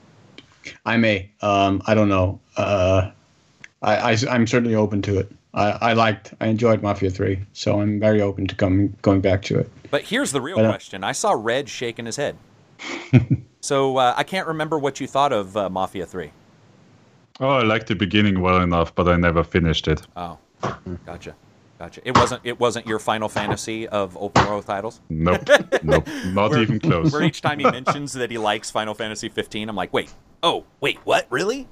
I may. Um, I don't know. Uh, I, I, I'm certainly open to it. I, I liked, I enjoyed Mafia three, so I'm very open to coming going back to it. But here's the real But, uh, question. I saw Red shaking his head. So uh, I can't remember what you thought of uh, Mafia three. Oh, I liked the beginning well enough, but I never finished it. Oh, gotcha. Gotcha. It wasn't it wasn't your Final Fantasy of open world titles? Nope, nope, not Where- even close. Where each time he mentions that he likes Final Fantasy fifteen, I'm like, wait, Oh, wait, what? Really?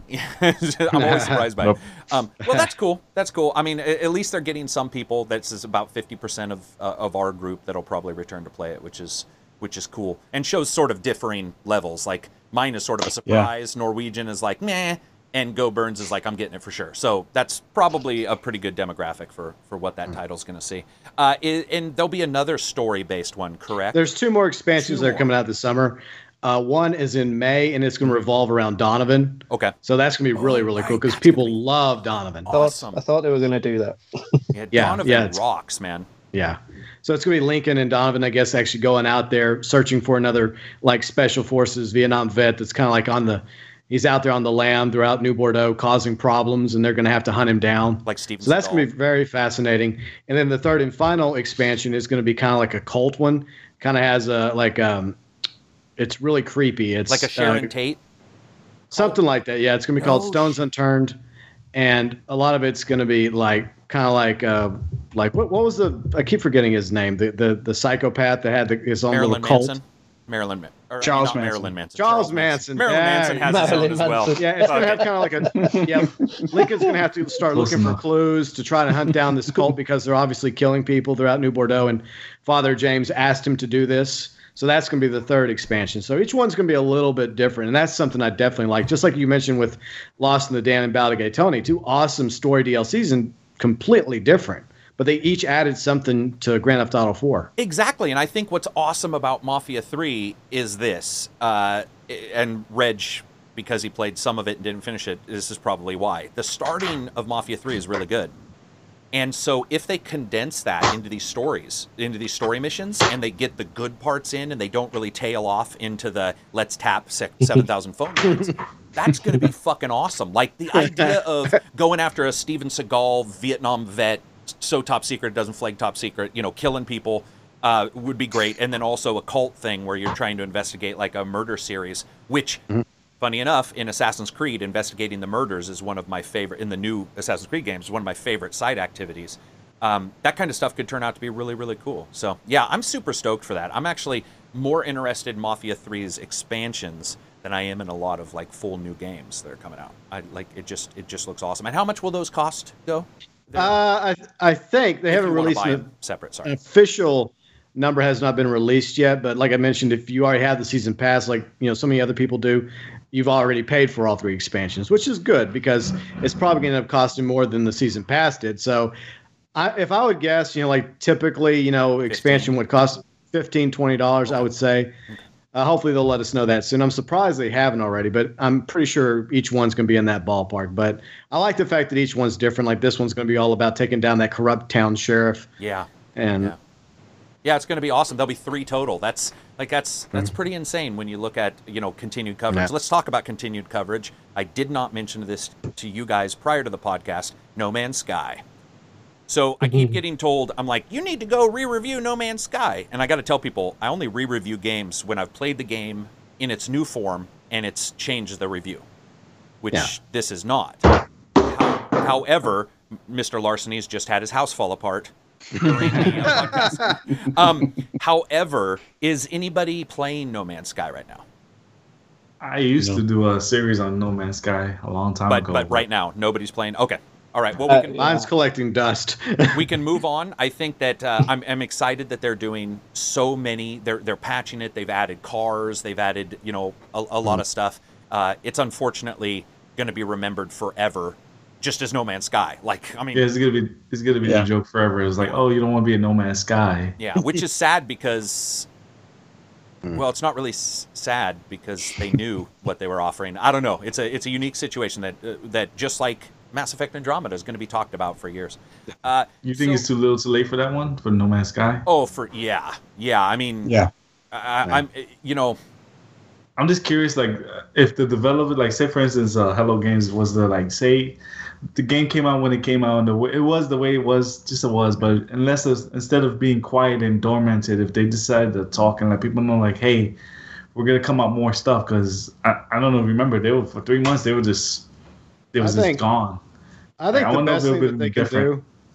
I'm always surprised by it. Nope. Um, well, that's cool. That's cool. I mean, a- at least they're getting some people. That's is about fifty percent of uh, of our group that'll probably return to play it, which is which is cool. And shows sort of differing levels. Like, mine is sort of a surprise. Norwegian is like, meh. And Go Burns is like, I'm getting it for sure. So that's probably a pretty good demographic for, for what that title's going to see. Uh, i- and there'll be another story-based one, correct? There's two more expansions Two that are more. coming out this summer. Uh, one is in May, and it's going to revolve around Donovan. Okay. So that's going to be really, Oh, really right, cool because that's gonna people be love Donovan. I thought, Awesome. I thought they were going to do that. Yeah, Yeah, Donovan yeah, it's- rocks, man. Yeah. So it's going to be Lincoln and Donovan, I guess, actually going out there searching for another like special forces Vietnam vet that's kind of like on the he's out there on the lam throughout New Bordeaux causing problems, and they're going to have to hunt him down. Like Steven So that's Seagal. going to be very fascinating. And then the third and final expansion is going to be kind of like a cult one. Kind of has a like um, it's really creepy. It's Like a Sharon uh, Tate. something like that. Yeah, it's going to be called Oh, Stones Unturned, and a lot of it's going to be like kind of like uh, like what what was the I keep forgetting his name the the the psychopath that had the, his own Marilyn little cult. Manson. Marilyn Man- or, Charles I mean, not Manson. Marilyn Manson. Charles Manson. Marilyn Yeah, Manson has his own Marilyn as well. Manson. Yeah, it's going to have kind of like a yeah. Lincoln's going to have to start Close looking for enough. clues to try to hunt down this cult because they're obviously killing people throughout New Bordeaux, and Father James asked him to do this. So that's going to be the third expansion. So each one's going to be a little bit different, and that's something I definitely like. Just like you mentioned with Lost in the Dan and Battle Gay Tony, two awesome story D L Cs and completely different, but they each added something to Grand Theft Auto four. Exactly, and I think what's awesome about Mafia three is this, uh, and Reg, because he played some of it and didn't finish it, this is probably why. The starting of Mafia three is really good. And so if they condense that into these stories, into these story missions, and they get the good parts in and they don't really tail off into the let's tap se- seven thousand phone lines, that's going to be fucking awesome. Like the idea of going after a Steven Seagal Vietnam vet, so top secret, doesn't flag top secret, you know, killing people uh, would be great. And then also a cult thing where you're trying to investigate like a murder series, which... Funny enough, in Assassin's Creed, investigating the murders is one of my favorite, in the new Assassin's Creed games, is one of my favorite side activities. Um, that kind of stuff could turn out to be really, really cool. So, yeah, I'm super stoked for that. I'm actually more interested in Mafia three's expansions than I am in a lot of, like, full new games that are coming out. I like it just it just looks awesome. And how much will those cost, go? Uh, I I think they If haven't you wanna released buy an, them separate, an sorry. official number has not been released yet. But like I mentioned, if you already have the season pass, like you know so many other people do, you've already paid for all three expansions, which is good because it's probably going to end up costing more than the season pass did. So, I, if I would guess, you know, like typically, you know, expansion would cost fifteen, twenty dollars. I would say. Uh, hopefully they'll let us know that soon. I'm surprised they haven't already, but I'm pretty sure each one's going to be in that ballpark. But I like the fact that each one's different. Like this one's going to be all about taking down that corrupt town sheriff. Yeah. And Yeah. Yeah, it's going to be awesome. There'll be three total. That's like that's that's pretty insane when you look at you know continued coverage. Yeah. Let's talk about continued coverage. I did not mention this to you guys prior to the podcast. No Man's Sky. So I keep getting told, I'm like, you need to go re-review No Man's Sky, and I got to tell people, I only re-review games when I've played the game in its new form and it's changed the review, which Yeah. this is not. How- However, Mister Larceny's just had his house fall apart. during the, uh, podcast. Um, however, is anybody playing No Man's Sky right now? I used No. to do a series on No Man's Sky a long time But ago. but right now, nobody's playing. Okay, all right. Well, we Uh, can mine's collecting dust. we can move on. I think that uh, I'm, I'm excited that they're doing so many. They're they're patching it. They've added cars. They've added you know a, a lot of stuff. Uh, it's unfortunately going to be remembered forever, just as No Man's Sky. Like I mean, Yeah, it's gonna be it's gonna be Yeah. a joke forever. It's like, oh, you don't want to be a No Man's Sky. yeah, which is sad because. Well, it's not really s- sad because they knew what they were offering. I don't know. It's a it's a unique situation that uh, that just like Mass Effect Andromeda is going to be talked about for years. Uh, You think so- it's too little, too late for that one for No Man's Sky? Oh, for yeah, yeah. I mean, Yeah. I, I'm you know. I'm just curious, like, if the developer, like, say for instance, uh, Hello Games was the like, say, the game came out when it came out, and the way, it was the way it was, just it was. But unless it's, instead of being quiet and dormanted, if they decided to talk and let people know, like, hey, we're gonna come out more stuff, because I, I don't know, remember they were for three months they were just, it was I just think- gone. I think I the wonder if best it thing would that be they can different. do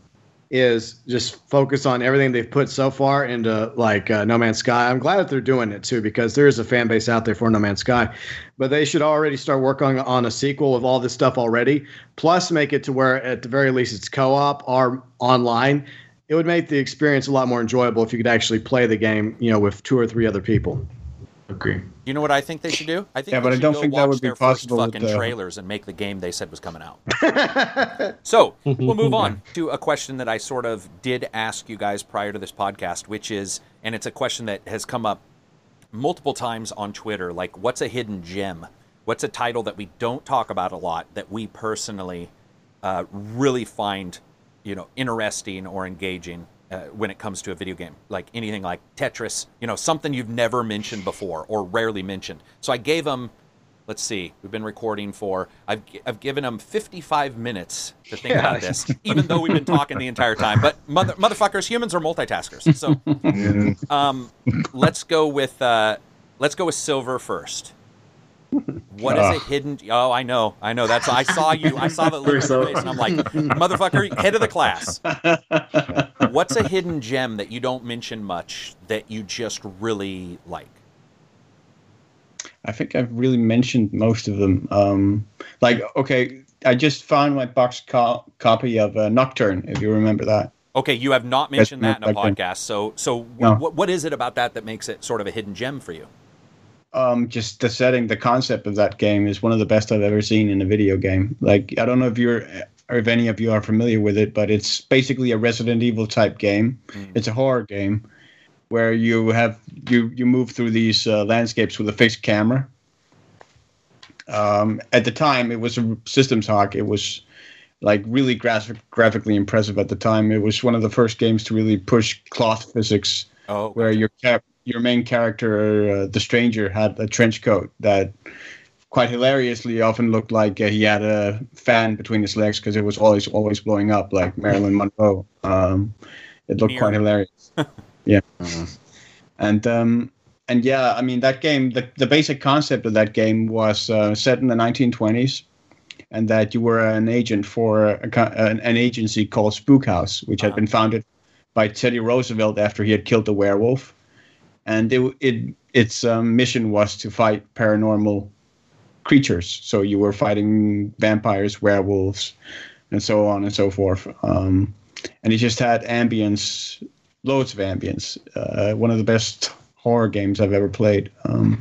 is just focus on everything they've put so far into like uh, No Man's Sky. I'm glad that they're doing it too, because there is a fan base out there for No Man's Sky, but they should already start working on a sequel of all this stuff already. Plus, make it to where at the very least it's co-op or online. It would make the experience a lot more enjoyable if you could actually play the game, you know, with two or three other people. Agree. You know what I think they should do? I think Yeah, they but I should don't go think that watch would be their first possible with fucking the- trailers and make the game they said was coming out. So we'll move on to a question that I sort of did ask you guys prior to this podcast, which is, and it's a question that has come up multiple times on Twitter, like, what's a hidden gem? What's a title that we don't talk about a lot that we personally uh, really find, you know, interesting or engaging uh, when it comes to a video game? Like anything like Tetris, you know, something you've never mentioned before or rarely mentioned. So I gave them, let's see, we've been recording for, I've, I've given them fifty-five minutes to think Yeah. about this, even though we've been talking the entire time. But mother, motherfuckers, humans are multitaskers. So um, let's go with uh, let's go with Silver first. What is a hidden? Oh, I know, I know. That's I saw you. I saw the look on your face, and I'm like, motherfucker, head of the class. What's a hidden gem that you don't mention much that you just really like? I think I've really mentioned most of them. Um, like, okay, I just found my box co- copy of uh, Nocturne, if you remember that. Okay, you have not mentioned that in a Yes, I can. podcast. So, so No. what what is it about that that makes it sort of a hidden gem for you? Um, just the setting, the concept of that game is one of the best I've ever seen in a video game. Like, I don't know if you're, or if any of you are familiar with it, but it's basically a Resident Evil type game. Mm. It's a horror game where you have you you move through these uh, landscapes with a fixed camera. Um, at the time, it was a Systems Hawk. It was like really graphic, graphically impressive at the time. It was one of the first games to really push cloth physics, Oh, where your cap- your main character, uh, the stranger, had a trench coat that quite hilariously often looked like uh, he had a fan between his legs because it was always always blowing up like Marilyn Monroe. Um, it looked Near. quite hilarious. Yeah. And um, and yeah, I mean that game. The, the basic concept of that game was uh, set in the nineteen twenties, and that you were an agent for a, co- an, an agency called Spook House, which had Uh-huh. been founded by Teddy Roosevelt after he had killed the werewolf. And it, it its um, mission was to fight paranormal creatures. So you were fighting vampires, werewolves, and so on and so forth. Um, and he just had ambience, loads of ambience. Uh, one of the best horror games I've ever played. Um,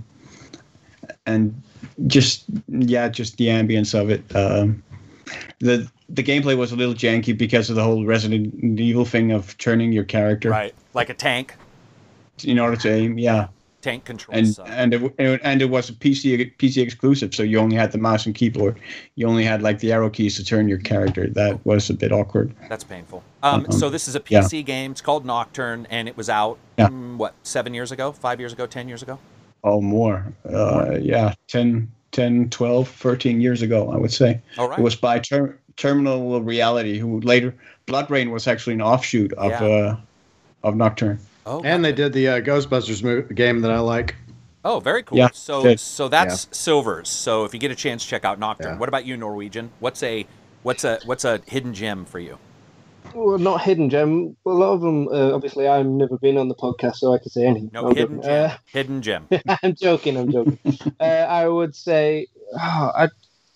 and just yeah, just the ambience of it. Um, the the gameplay was a little janky because of the whole Resident Evil thing of turning your character right, like a tank. in order to aim. Yeah. Tank controls. And suck. and it, and it was a P C P C exclusive, so you only had the mouse and keyboard. You only had like the arrow keys to turn your character. That was a bit awkward. That's painful. Um, Um, so this is a P C game. It's called Nocturne, and it was out Yeah. mm, what seven years ago, five years ago, ten years ago. Oh, more. Uh, yeah, ten, ten, twelve, thirteen years ago, I would say. All right. It was by ter- Terminal Reality, who later Blood Rain was actually an offshoot of Yeah. uh, of Nocturne. Oh, And they gotcha. did the uh, Ghostbusters mo- game that I like. Oh, very cool. Yeah, so good. so that's Silvers. So if you get a chance, check out Nocturne. Yeah. What about you, Norwegian? What's a what's a what's a hidden gem for you? Well, not hidden gem. A lot of them, uh, obviously, I've never been on the podcast, so I could say anything. No, I'm hidden joking. gem. Uh, Hidden gem. I'm joking. I'm joking. uh, I would say, oh, I,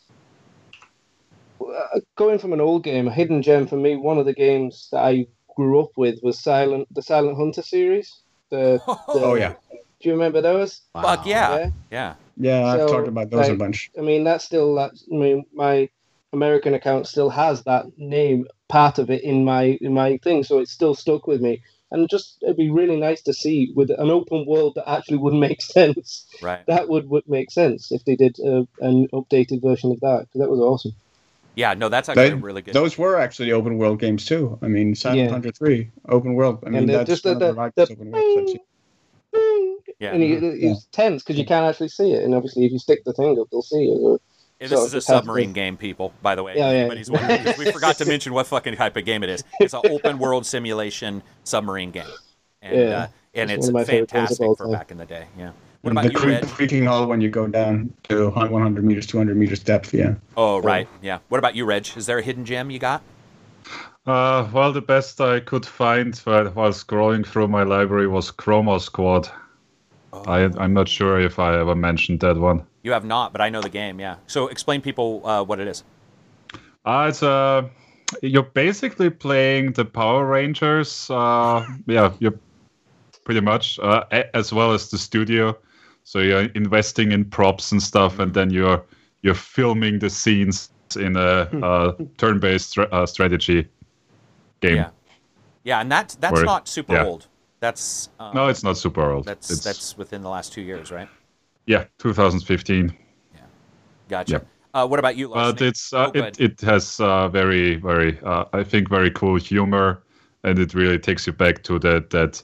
uh, going from an old game, a hidden gem for me. One of the games that I grew up with was Silent, the Silent Hunter series. The, the, Oh, yeah. Do you remember those? Fuck yeah. Yeah. Yeah. Yeah, I've So, talked about those a like, bunch. I mean, that's still that. I mean, my American account still has that name part of it in my in my thing, so it's still stuck with me. And just it'd be really nice to see with an open world that actually would make sense. Right. That would, would make sense if they did uh, an updated version of that. 'Cause that was awesome. Yeah. No, that's actually They- really good. Those were actually open world games too. I mean, Silent Yeah. Hunter three, open world. I mean, And the- that's just the- one of the the- largest the open worlds I've seen. Yeah. And you, it's tense because you can't actually see it. And obviously, if you stick the thing up, they'll see it. Yeah, So this it is a just has to- submarine game, people, by the way. Yeah, yeah. Anybody's wondering, because we forgot to mention what fucking type of game it is. It's an open world simulation submarine game. And, Yeah, uh, and it's it's one of my favorite games of fantastic all for time. back in the day. Yeah. What And about the you, cre- Reg? creaking hull when you go down to one hundred meters, two hundred meters depth. Yeah. Oh, right. Yeah. What about you, Reg? Is there a hidden gem you got? Uh, well, the best I could find while, while scrolling through my library was Chroma Squad. Oh. I, I'm not sure if I ever mentioned that one. You have not, but I know the game, yeah. So explain people uh, what it is. Uh, it's uh, you're basically playing the Power Rangers. Uh, yeah, you're pretty much, uh, a- as well as the studio. So you're investing in props and stuff, mm-hmm. and then you're you're filming the scenes in a, a turn-based stra- uh, strategy game. Yeah, yeah, and that's that's Where, not super yeah. old. That's um, no, it's not super old. That's it's, that's within the last two years, right? Yeah, two thousand fifteen. Yeah, gotcha. Yep. Uh, what about you, Larson? But it's uh, oh, it it has uh, very very uh, I think very cool humor, and it really takes you back to that that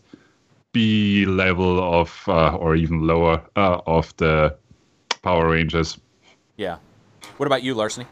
B level of uh, or even lower uh, of the Power Rangers. Yeah. What about you, Larceny?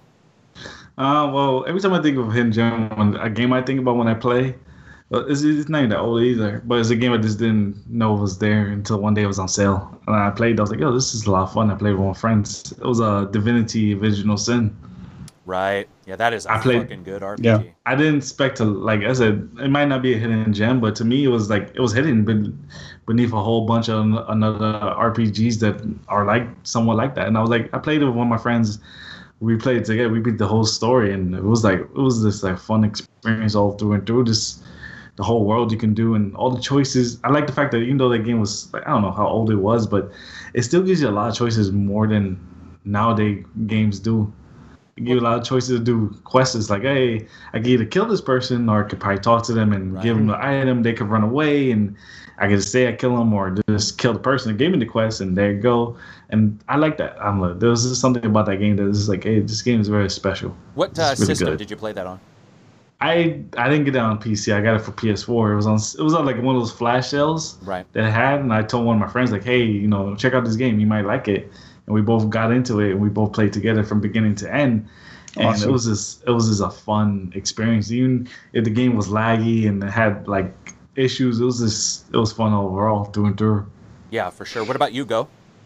Uh, well, every time I think of Hidden Gem, when, a game I think about when I play, well, it's, it's not even that old either, but it's a game I just didn't know was there until one day it was on sale. And I played, I was like, yo, this is a lot of fun. I played with my friends. It was a uh, Divinity Original Sin. Right. Yeah, that is a I played, fucking good R P G. Yeah. I didn't expect to, like I said, it might not be a hidden gem, but to me it was like, it was hidden beneath a whole bunch of another R P Gs that are like somewhat like that. And I was like, I played it with one of my friends. We played together. We beat the whole story, and it was like it was this like fun experience all through and through. Just the whole world you can do and all the choices. I like the fact that even though that game was like I don't know how old it was, but it still gives you a lot of choices more than nowadays games do. It gives you a lot of choices to do quests. Like, hey, I can either kill this person or I could probably talk to them and right. give them the item. They could run away, and I could say I kill them or just kill the person that gave me the quest, and there you go. And I like that. I'm like, there was just something about that game that is like, hey, this game is very special. What uh, really system good. did you play that on? I I didn't get it on P C. I got it for P S four. It was on it was on like one of those flash sales right. that I had, and I told one of my friends like, hey, you know, check out this game. You might like it. And we both got into it, and we both played together from beginning to end. And awesome. it was just it was just a fun experience. Even if the game was laggy and it had like issues, it was just it was fun overall through and through. Yeah, for sure. What about you, Go?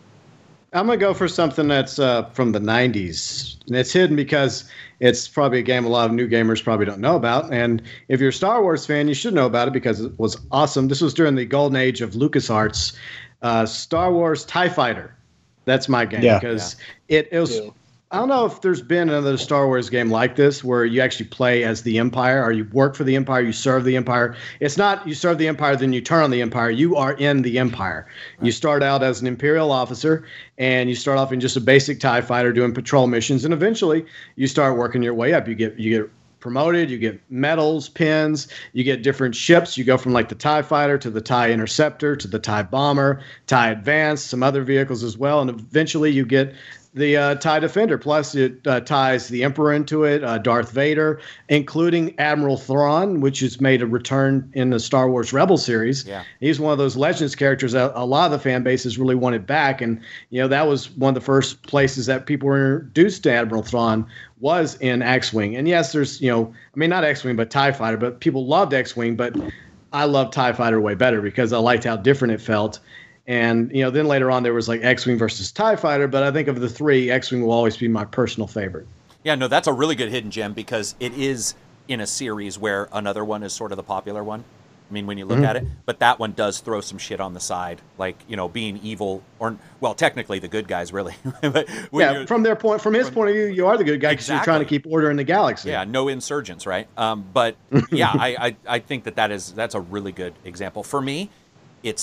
I'm gonna go for something that's uh, from the nineties, and it's hidden because it's probably a game a lot of new gamers probably don't know about. And if you're a Star Wars fan, you should know about it because it was awesome. This was during the golden age of LucasArts. Uh, Star Wars TIE Fighter. That's my game Yeah. because yeah. it, it was. Yeah. I don't know if there's been another Star Wars game like this where you actually play as the Empire or you work for the Empire, you serve the Empire. It's not you serve the Empire, then you turn on the Empire. You are in the Empire. Right. You start out as an Imperial officer, and you start off in just a basic TIE fighter doing patrol missions, and eventually you start working your way up. You get you get promoted, you get medals, pins, you get different ships. You go from like the TIE fighter to the TIE Interceptor to the TIE Bomber, TIE Advance, some other vehicles as well, and eventually you get the uh, TIE Defender. Plus, it uh, ties the Emperor into it, uh, Darth Vader, including Admiral Thrawn, which has made a return in the Star Wars Rebel series. Yeah. He's one of those Legends characters that a lot of the fan bases really wanted back. And, you know, that was one of the first places that people were introduced to Admiral Thrawn was in X-Wing. And, yes, there's, you know, I mean, not X-Wing, but TIE Fighter. But people loved X-Wing, but I loved TIE Fighter way better because I liked how different it felt. And, you know, then later on there was like X-Wing versus TIE Fighter, but I think of the three, X-Wing will always be my personal favorite. Yeah, no, that's a really good hidden gem because it is in a series where another one is sort of the popular one. I mean, when you look mm-hmm. at it, but that one does throw some shit on the side, like, you know, being evil or, well, technically the good guys, really. But yeah, from their point, from his from, point of view, you are the good guy because exactly. you're trying to keep order in the galaxy. Yeah, no insurgents, right? Um, but yeah, I, I, I think that that is that's a really good example for me. It's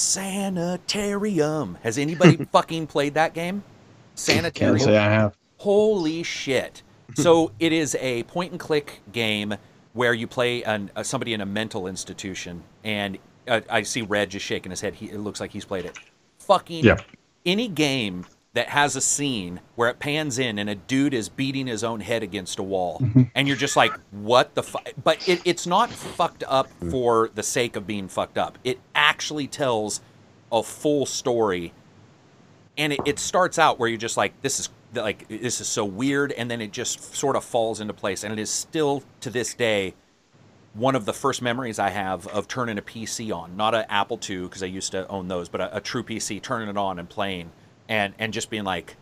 Sanitarium. Has anybody fucking played that game? Sanitarium. Can't say I have. Holy shit. So it is a point-and-click game where you play an, uh, somebody in a mental institution, and uh, I see Red just shaking his head. He, it looks like he's played it. Fucking yeah. Any game that has a scene where it pans in and a dude is beating his own head against a wall, mm-hmm. and you're just like, what the fuck? But it, it's not fucked up for the sake of being fucked up. It actually tells a full story, and it, it starts out where you're just like, this is like this is so weird, and then it just sort of falls into place, and it is still to this day one of the first memories I have of turning a P C on, not an Apple two because I used to own those, but a, a true P C, turning it on and playing. And and just being like,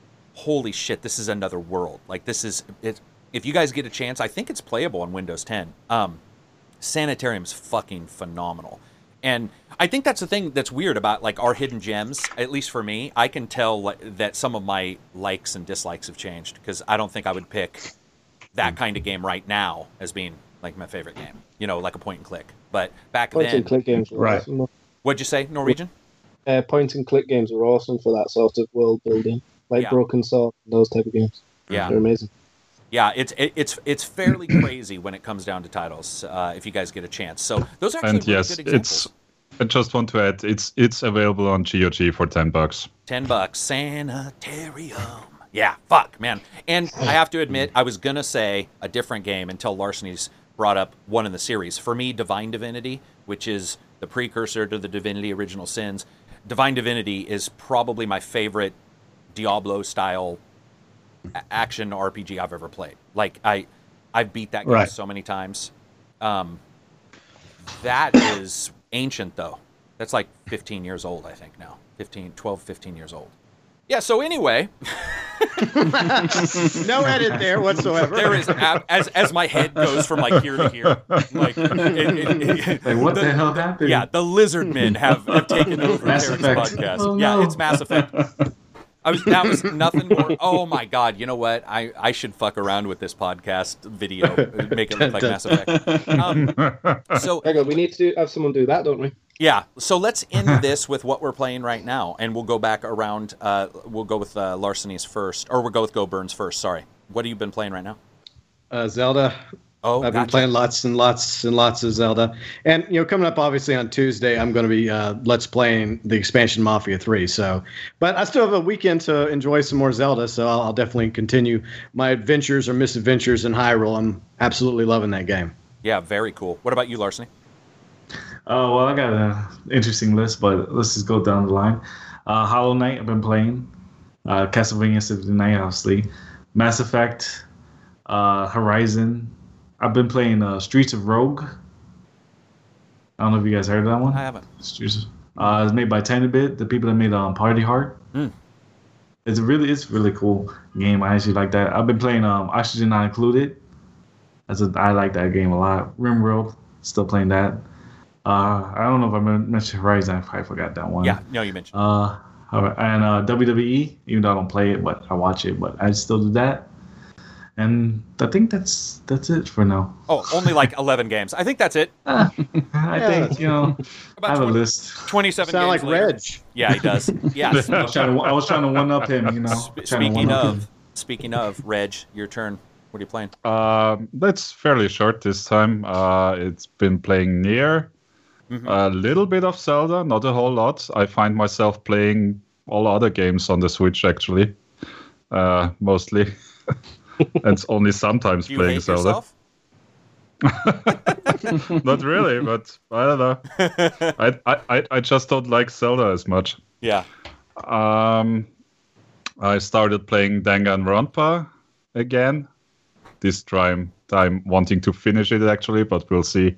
holy shit, this is another world. Like, this is it. If you guys get a chance, I think it's playable on Windows ten. Um, Sanitarium's fucking phenomenal. And I think that's the thing that's weird about like our hidden gems, at least for me. I can tell like, that some of my likes and dislikes have changed because I don't think I would pick that kind of game right now as being like my favorite game, you know, like a point and click. But back Point then, and click games were Right. awesome. what'd you say, Norwegian? Uh, point and click games were awesome for that sort of world building, like Yeah. Broken Sword and those type of games. Yeah. They're amazing. Yeah, it's it, it's it's fairly crazy when it comes down to titles. Uh, if you guys get a chance, so those are actually And really yes, good examples. it's. I just want to add, it's it's available on G O G for ten bucks. Ten bucks, Sanitarium. Yeah, fuck, man. And I have to admit, I was gonna say a different game until Larceny's brought up one in the series. For me, Divine Divinity, which is the precursor to the Divinity Original Sins, Divine Divinity is probably my favorite Diablo-style a- action R P G I've ever played. Like I, I've beat that game Right. so many times. Um, that is ancient though. That's like fifteen years old, I think now. fifteen, twelve, fifteen years old. Yeah, so anyway, No edit there whatsoever. there is ab- as as my head goes from like here to here, like it, it, it, Like, what the, the- hell happened? yeah, the lizard men have, have taken over Mass Terry's Effect. podcast. Oh, yeah, no. it's Mass Effect. I was that was nothing more. Oh my god! You know what? I, I should fuck around with this podcast video, make it look like Mass Effect. Um, so Hang on, we need to do, have someone do that, don't we? yeah, so let's end this with what we're playing right now, and we'll go back around. Uh, we'll go with uh, Larceny's first, or we'll go with Go Burns first. Sorry, what have you been playing right now? Uh, Zelda. Oh, I've been gotcha. playing lots and lots and lots of Zelda. And, you know, coming up obviously on Tuesday, I'm going to be uh, Let's Playing the expansion Mafia three. So, but I still have a weekend to enjoy some more Zelda. So I'll, I'll definitely continue my adventures or misadventures in Hyrule. I'm absolutely loving that game. Yeah, very cool. What about you, Larceny? Oh, well, I got an interesting list, but let's just go down the line. Uh, Hollow Knight, I've been playing. Uh, Castlevania Symphony of the Night, obviously. Mass Effect, uh, Horizon. I've been playing uh, Streets of Rogue. I don't know if you guys heard of that one. I haven't. Streets. Uh, it's made by Tenabit, the people that made um, Party Heart. Hmm. It's a really, it's a really cool game. I actually like that. I've been playing um, Oxygen Not Included. That's a, I like that game a lot. RimWorld, still playing that. Uh, I don't know if I mentioned Horizon. I probably forgot that one. Yeah, no, you mentioned. Uh, all right. And uh, W W E, even though I don't play it, but I watch it, but I still do that. And I think that's that's it for now. Oh, only like eleven games. I think that's it. I Yeah, think, you know, About I have a twenty list. twenty-seven Sound games like later. Reg. Yeah, he does. Yes. I was trying to, I was trying to one up him, you know. Sp- Trying to speaking one-up of, him. speaking of, Reg, your turn. What are you playing? Um, that's fairly short this time. Uh, it's been playing Nier, Mhm. a little bit of Zelda, not a whole lot. I find myself playing all other games on the Switch actually, uh, mostly, and only sometimes Do you playing hate Zelda. yourself? Not really, but I don't know. I, I I I just don't like Zelda as much. Yeah. Um, I started playing Danganronpa again. This time, time wanting to finish it actually, but we'll see.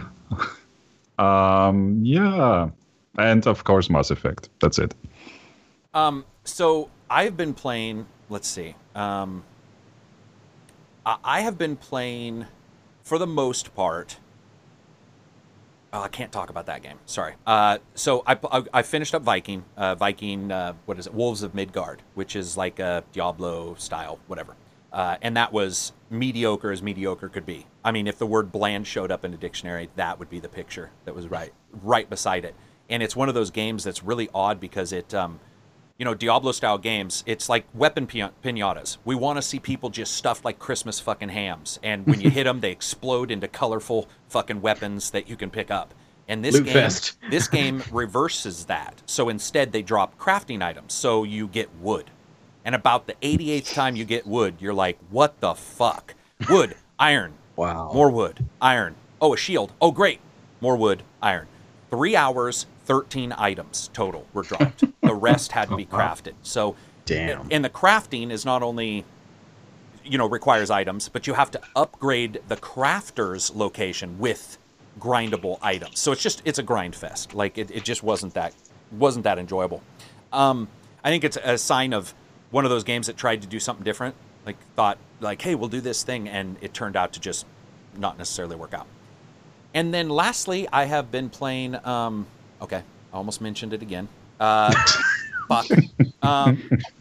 um, yeah, and of course Mass Effect. That's it. Um, so I've been playing. Let's see. Um, I, I have been playing, for the most part. Oh, I can't talk about that game. Sorry. Uh, so I, I, I finished up Viking. Uh, Viking. Uh, what is it? Wolves of Midgard, which is like a Diablo style, whatever. Uh, and that was mediocre as mediocre could be. I mean, if the word bland showed up in a dictionary, that would be the picture that was right, right beside it. And it's one of those games that's really odd because it, um, you know, Diablo-style games, it's like weapon pi- pinatas. We want to see people just stuffed like Christmas fucking hams. And when you hit them, they explode into colorful fucking weapons that you can pick up. And this Loot game, fest. this game reverses that. So instead, they drop crafting items. So you get wood. And about the eighty-eighth time you get wood, you're like, what the fuck? Wood, iron, Wow. more wood, iron. Oh, a shield. Oh, great. More wood, iron. Three hours, thirteen items total were dropped. The rest had to be crafted. So, Damn. and the crafting is not only, you know, requires items, but you have to upgrade the crafter's location with grindable items. So it's just, it's a grind fest. Like, it, it just wasn't that, wasn't that enjoyable. Um, I think it's a sign of one of those games that tried to do something different, like thought like, hey, we'll do this thing, and it turned out to just not necessarily work out. And then lastly, I have been playing. Um, okay, I almost mentioned it again. Uh, fuck. Um,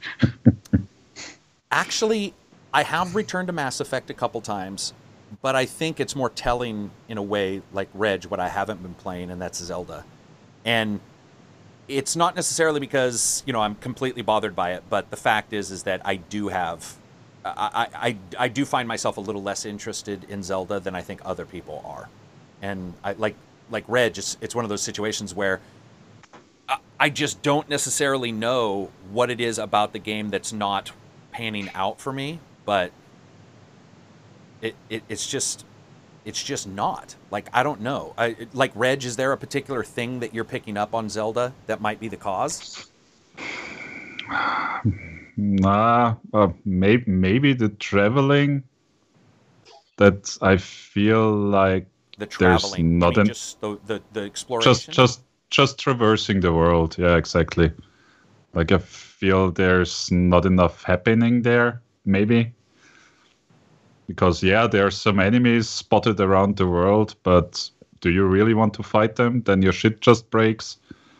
actually, I have returned to Mass Effect a couple times, but I think it's more telling in a way, like Reg, what I haven't been playing, and that's Zelda. And it's not necessarily because, you know, I'm completely bothered by it, but the fact is, is that I do have, I, I, I do find myself a little less interested in Zelda than I think other people are. And I like, like Reg, it's, it's one of those situations where I, I just don't necessarily know what it is about the game that's not panning out for me, but it, it it's just, it's just not. Like, I don't know. I, like, Reg, is there a particular thing that you're picking up on Zelda that might be the cause? Nah, uh, maybe, maybe the traveling. That I feel like The traveling, not I mean, an- just the, the, the exploration? just just just traversing the world. Yeah, exactly. Like, I feel there's not enough happening there, maybe. Because, yeah, there are some enemies spotted around the world, but do you really want to fight them? Then your shit just breaks.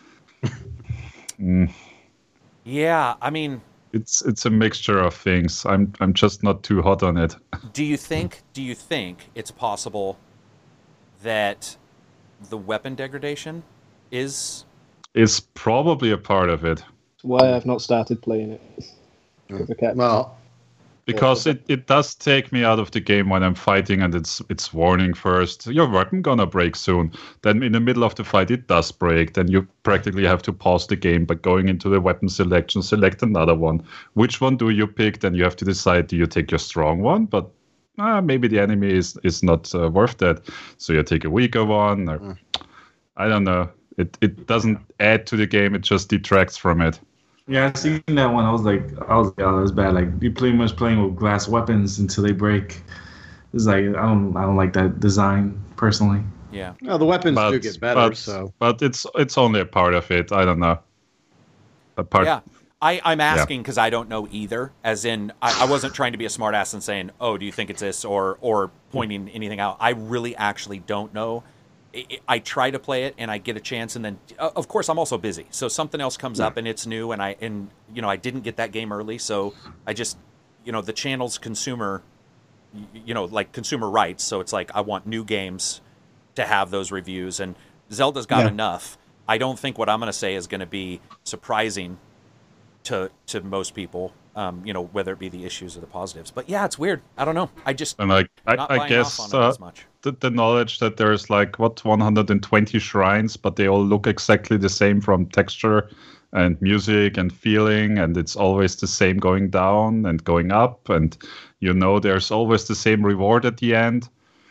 mm, Yeah, I mean, it's it's a mixture of things. I'm I'm just not too hot on it. do you think do you think it's possible that the weapon degradation is... It's probably a part of it. That's why I've not started playing it. 'Cause I kept- Well, Because it, it does take me out of the game when I'm fighting and it's it's warning first. Your weapon gonna break soon. Then in the middle of the fight it does break. Then you practically have to pause the game by going into the weapon selection, select another one. Which one do you pick? Then you have to decide, do you take your strong one? But uh, maybe the enemy is, is not uh, worth that. So you take a weaker one. Or, Mm. I don't know. It it doesn't add to the game, it just detracts from it. Yeah, I seen that one. I was like, I was like, oh, that's bad. Like, you're pretty much playing with glass weapons until they break. It's like, I don't, I don't like that design personally. Yeah. no, the weapons But, do get better. but, So but it's it's only a part of it. I don't know. A part. Yeah. I, I'm asking because I don't know either. As in, I, I wasn't trying to be a smartass and saying, oh, do you think it's this? Or, or pointing anything out. I really actually don't know. I, I try to play it and I get a chance, and then uh, of course I'm also busy, so something else comes up and it's new, and I and you know I didn't get that game early, so I just, you know, the channel's consumer, you know, like consumer rights, so it's like I want new games to have those reviews, and Zelda's got Yeah. enough. I don't think what I'm going to say is going to be surprising to to most people, um, you know, whether it be the issues or the positives. But yeah, it's weird. I don't know. I just And I, I, not I buying guess off on it uh, as much. the, the knowledge that there's like, what, one hundred twenty shrines, but they all look exactly the same from texture and music and feeling, and it's always the same going down and going up, and you know there's always the same reward at the end.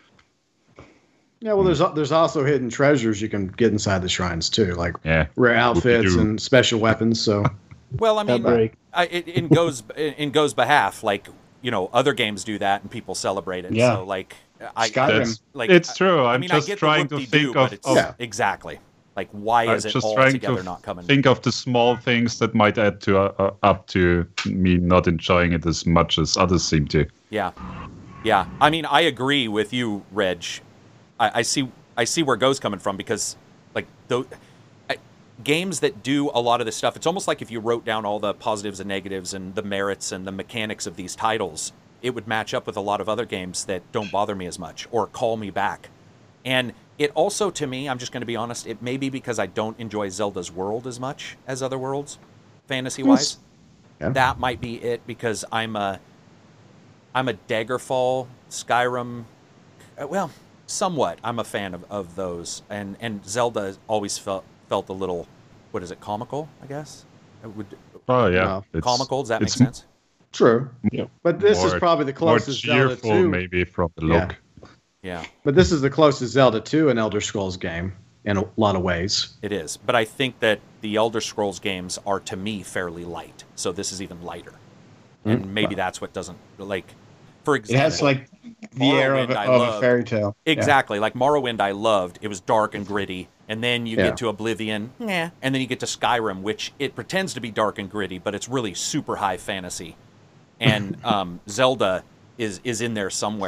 yeah, well, there's there's also hidden treasures you can get inside the shrines too, like Yeah. rare outfits Whoop-de-doo. and special weapons. So Well, I mean, That break. I, it, in goes in goes behalf, like, you know, other games do that and people celebrate it. Yeah. So like, I Skyrim. That's, like it's true. I I'm mean, just I get trying the to whoop-de-doo, think but of, it's, of Yeah. exactly like why I'm is it just all trying together to not coming? think of the small things that might add to uh, uh, up to me not enjoying it as much as others seem to. Yeah, yeah. I mean, I agree with you, Reg. I, I see, I see where Go's coming from, because, like, those games that do a lot of this stuff, it's almost like if you wrote down all the positives and negatives and the merits and the mechanics of these titles, it would match up with a lot of other games that don't bother me as much or call me back. And it also, to me, I'm just going to be honest, it may be because I don't enjoy Zelda's world as much as other worlds, fantasy-wise. Yeah. That might be it, because I'm a, I'm a Daggerfall, Skyrim, uh, well, somewhat. I'm a fan of, of those, and and Zelda always felt felt a little, what is it, comical? I guess. It would, Oh yeah, No. it's- comical. Does that make it's sense? true, Yeah. but this is more- probably the more closest Zelda cheerful, to. maybe from the Yeah. look. Yeah, But this is the closest Zelda to an Elder Scrolls game in a lot of ways. it is. But I think that the Elder Scrolls games are, to me, fairly light. So this is even lighter, and maybe that's what doesn't like. For It example, has like the air of, Morrowind I of a love. fairy tale. Yeah. Exactly. Like Morrowind, I loved. It was dark and gritty. And then you Yeah. get to Oblivion, yeah. And then you get to Skyrim, which it pretends to be dark and gritty, but it's really super high fantasy. And um, Zelda is is in there somewhere.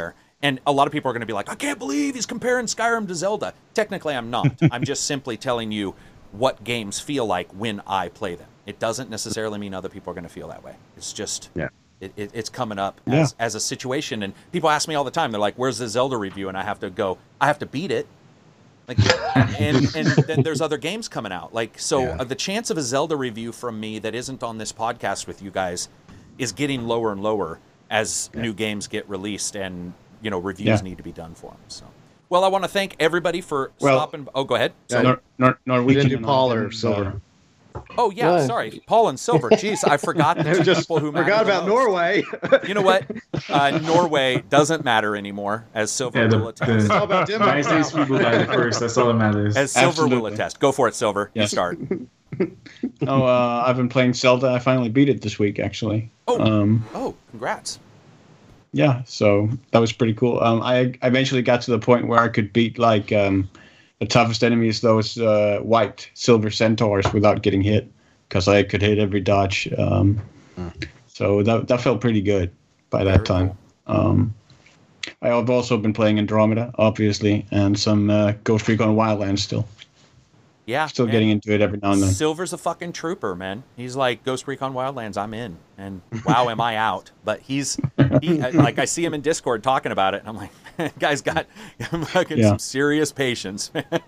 And a lot of people are going to be like, I can't believe he's comparing Skyrim to Zelda. Technically, I'm not. I'm just simply telling you what games feel like when I play them. It doesn't necessarily mean other people are going to feel that way. It's just, Yeah. it, it, it's coming up Yeah. as, as a situation. And people ask me all the time, they're like, where's the Zelda review? And I have to go, I have to beat it. Like, and, and then there's other games coming out. Like, so Yeah. uh, the chance of a Zelda review from me that isn't on this podcast with you guys is getting lower and lower as Yeah. new games get released and, you know, reviews Yeah. need to be done for them. So, well, I want to thank everybody for Well- stopping. Oh, go ahead. Yeah. Sorry. Nor, Nor, We Norwegian didn't do and I Paul or didn't, Silver. uh, Oh, yeah, Yeah. sorry. Paul and Silver. Jeez, I forgot the two Just people who matter forgot the about most. Norway. You know what? Uh, Norway doesn't matter anymore, as Silver Yeah, the, will attest. all the about Denmark United States now. people got it first. That's all that matters. As Silver will Absolutely. attest. Go for it, Silver. You Yes. start. oh, uh, I've been playing Zelda. I finally beat it this week, actually. Oh. Um, Oh, congrats. yeah, so that was pretty cool. Um, I I eventually got to the point where I could beat like um, the toughest enemies, those uh, white silver centaurs, without getting hit, because I could hit every dodge. Um, So that that felt pretty good by that Very time. Um, I have also been playing Andromeda, obviously, and some uh, Ghost Recon Wildlands still. Yeah. Still man. getting into it every now and then. Silver's a fucking trooper, man. He's like Ghost Recon Wildlands. I'm in, and wow, am I out? But he's he, like I see him in Discord talking about it, and I'm like, guy's got fucking Yeah. some serious patience.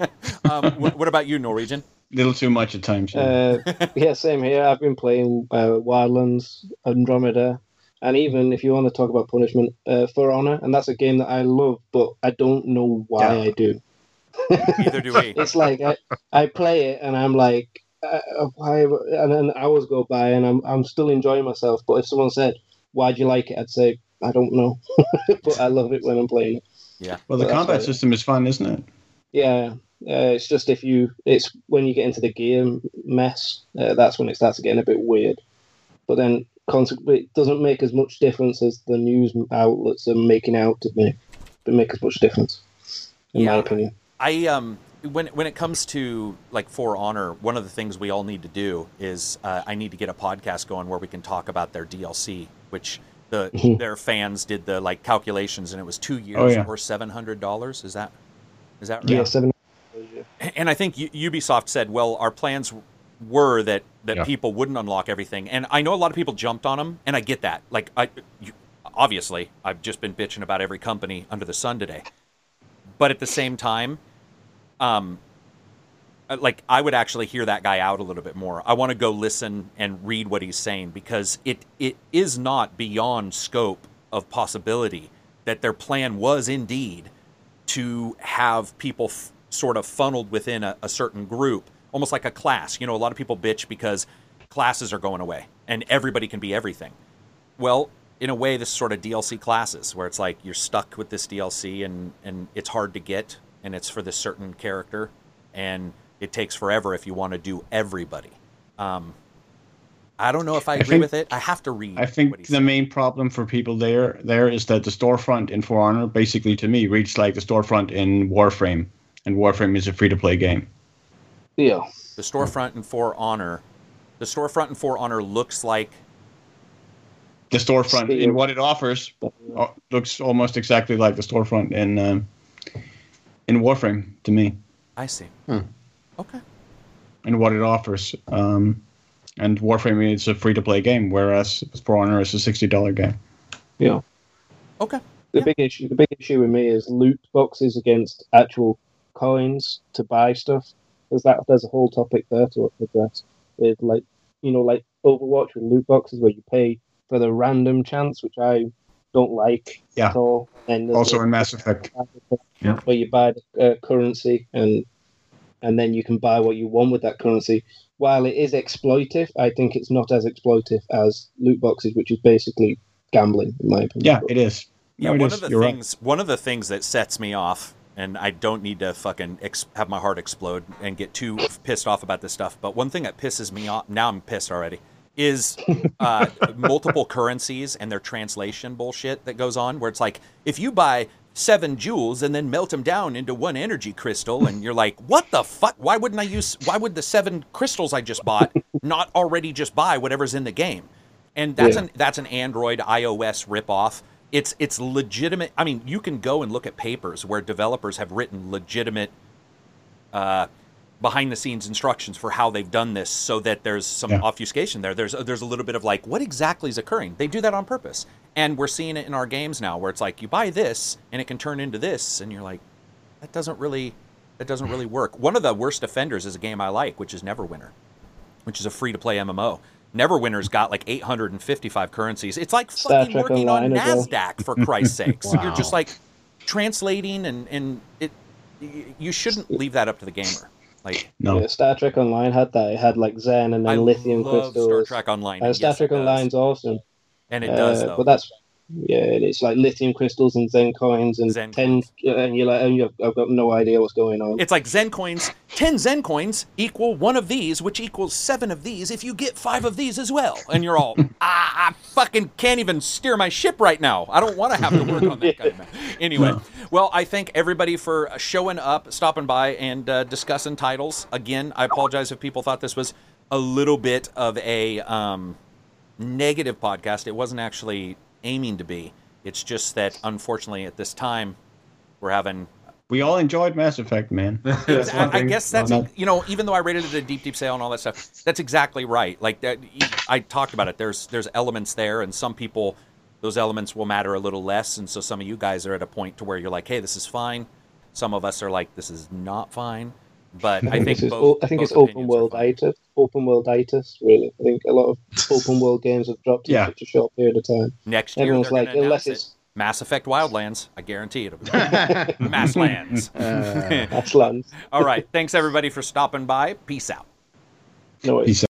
um, what, what about you, Norwegian? Little too much at times. Yeah. Uh, yeah, same here. I've been playing uh, Wildlands, Andromeda, and even if you want to talk about punishment, uh, For Honor, and that's a game that I love, but I don't know why Yeah. I do. Neither do we. It's like I, I play it and I'm like, uh, why? And then hours go by and I'm I'm still enjoying myself. But if someone said, "Why'd you like it?" I'd say, "I don't know," but I love it when I'm playing it. Yeah. well, the that's combat right. system is fun, isn't it? Yeah, uh, it's just if you, it's when you get into the gear mess, uh, that's when it starts getting a bit weird. But then, consequently, it doesn't make as much difference as the news outlets are making out to make. It make as much difference, in Yeah. my opinion. I um when when it comes to like For Honor, one of the things we all need to do is uh, I need to get a podcast going where we can talk about their D L C, which the Mhm. their fans did the like calculations, and it was two years Oh, yeah. or seven hundred dollars. Is that is that right? Yeah, seven. And I think U- Ubisoft said, well, our plans were that that Yeah. people wouldn't unlock everything, and I know a lot of people jumped on them, and I get that. Like I, you, obviously, I've just been bitching about every company under the sun today, but at the same time, um, uh, like I would actually hear that guy out a little bit more. I want to go listen and read what he's saying, because it it is not beyond scope of possibility that their plan was indeed to have people f- sort of funneled within a, a certain group, almost like a class. You know, a lot of people bitch because classes are going away and everybody can be everything. Well, in a way, this is sort of D L C classes, where it's like you're stuck with this D L C and, and it's hard to get, and it's for this certain character, and it takes forever if you want to do everybody. Um, I don't know if I agree think- with it. I have to read. I what think he the said. main problem for people there there is that the storefront in For Honor, basically to me, reads like the storefront in Warframe, and Warframe is a free-to-play game. Yeah. The storefront in For Honor, the storefront in For Honor looks like The storefront Speaking- in what it offers uh, looks almost exactly like the storefront in um, in Warframe to me, I see. Hmm. Okay. in what it offers. Um, and Warframe is a free-to-play game, whereas For Honor is a sixty dollar game. Yeah. Okay. The Yeah. big issue, the big issue with me is loot boxes against actual coins to buy stuff. There's that. There's a whole topic there to address. With like, you know, like Overwatch with loot boxes where you pay for the random chance, which I don't like Yeah. at all. And there's Also a- in Mass Effect. Yeah. where you buy the uh, currency and and then you can buy what you want with that currency. While it is exploitive, I think it's not as exploitive as loot boxes, which is basically gambling, in my opinion. Yeah, it is. Yeah, No, it one is. of the You're right. things, one of the things that sets me off, and I don't need to fucking ex- have my heart explode and get too pissed off about this stuff, but one thing that pisses me off, now I'm pissed already, is uh, multiple currencies and their translation bullshit that goes on, where it's like, if you buy seven jewels and then melt them down into one energy crystal, and you're like, what the fuck? Why wouldn't I use, why would the seven crystals I just bought not already just buy whatever's in the game? And that's Yeah. an that's an Android iOS ripoff it's it's legitimate. I mean, you can go and look at papers where developers have written legitimate uh, behind-the-scenes instructions for how they've done this, so that there's some Yeah. obfuscation there. There's there's a little bit of like, what exactly is occurring? They do that on purpose, and we're seeing it in our games now, where it's like you buy this and it can turn into this, and you're like, that doesn't really that doesn't really work. One of the worst offenders is a game I like, which is Neverwinter, which is a free-to-play M M O. Neverwinter's got like eight hundred fifty-five currencies. It's like Star fucking Trek working on Online as well. NASDAQ, for Christ's sakes. Wow. You're just like translating, and, and it. y- you shouldn't leave that up to the gamer. Like, No. Yeah, Star Trek Online had that. It had like Zen and then I lithium love crystals. Star Trek Online. Uh, and Star yes, Trek it does. Online's awesome. And it does, Uh, though. But that's yeah, it's like lithium crystals and Zen coins and Zen ten, coins. uh, and you're like, and you've, I've got no idea what's going on. It's like Zen coins. Ten Zen coins equal one of these, which equals seven of these if you get five of these as well. And you're all, ah, I fucking can't even steer my ship right now. I don't want to have to work on that kind of math. Anyway, No. well, I thank everybody for showing up, stopping by, and uh, discussing titles. Again, I apologize if people thought this was a little bit of a um, negative podcast. It wasn't actually aiming to be. It's just that, unfortunately, at this time, we're having We all enjoyed Mass Effect, man. That's one I, I thing. guess that's, No, no. you know, even though I rated it a deep, deep sale and all that stuff, that's exactly right. Like that, I talked about it. There's there's elements there, and some people, those elements will matter a little less. And so some of you guys are at a point to where you're like, hey, this is fine. Some of us are like, this is not fine. But I think This is both, o- I think both it's open opinions are world fine. itis. Open world itis, really. I think a lot of open world games have dropped in Yeah. such a short period of time. Next year, Everyone's they're like, gonna unless announce it's it. Mass Effect Wildlands. I guarantee it'll be Masslands. Uh, Ashlands. All right. Thanks, everybody, for stopping by. Peace out. No worries. Peace out.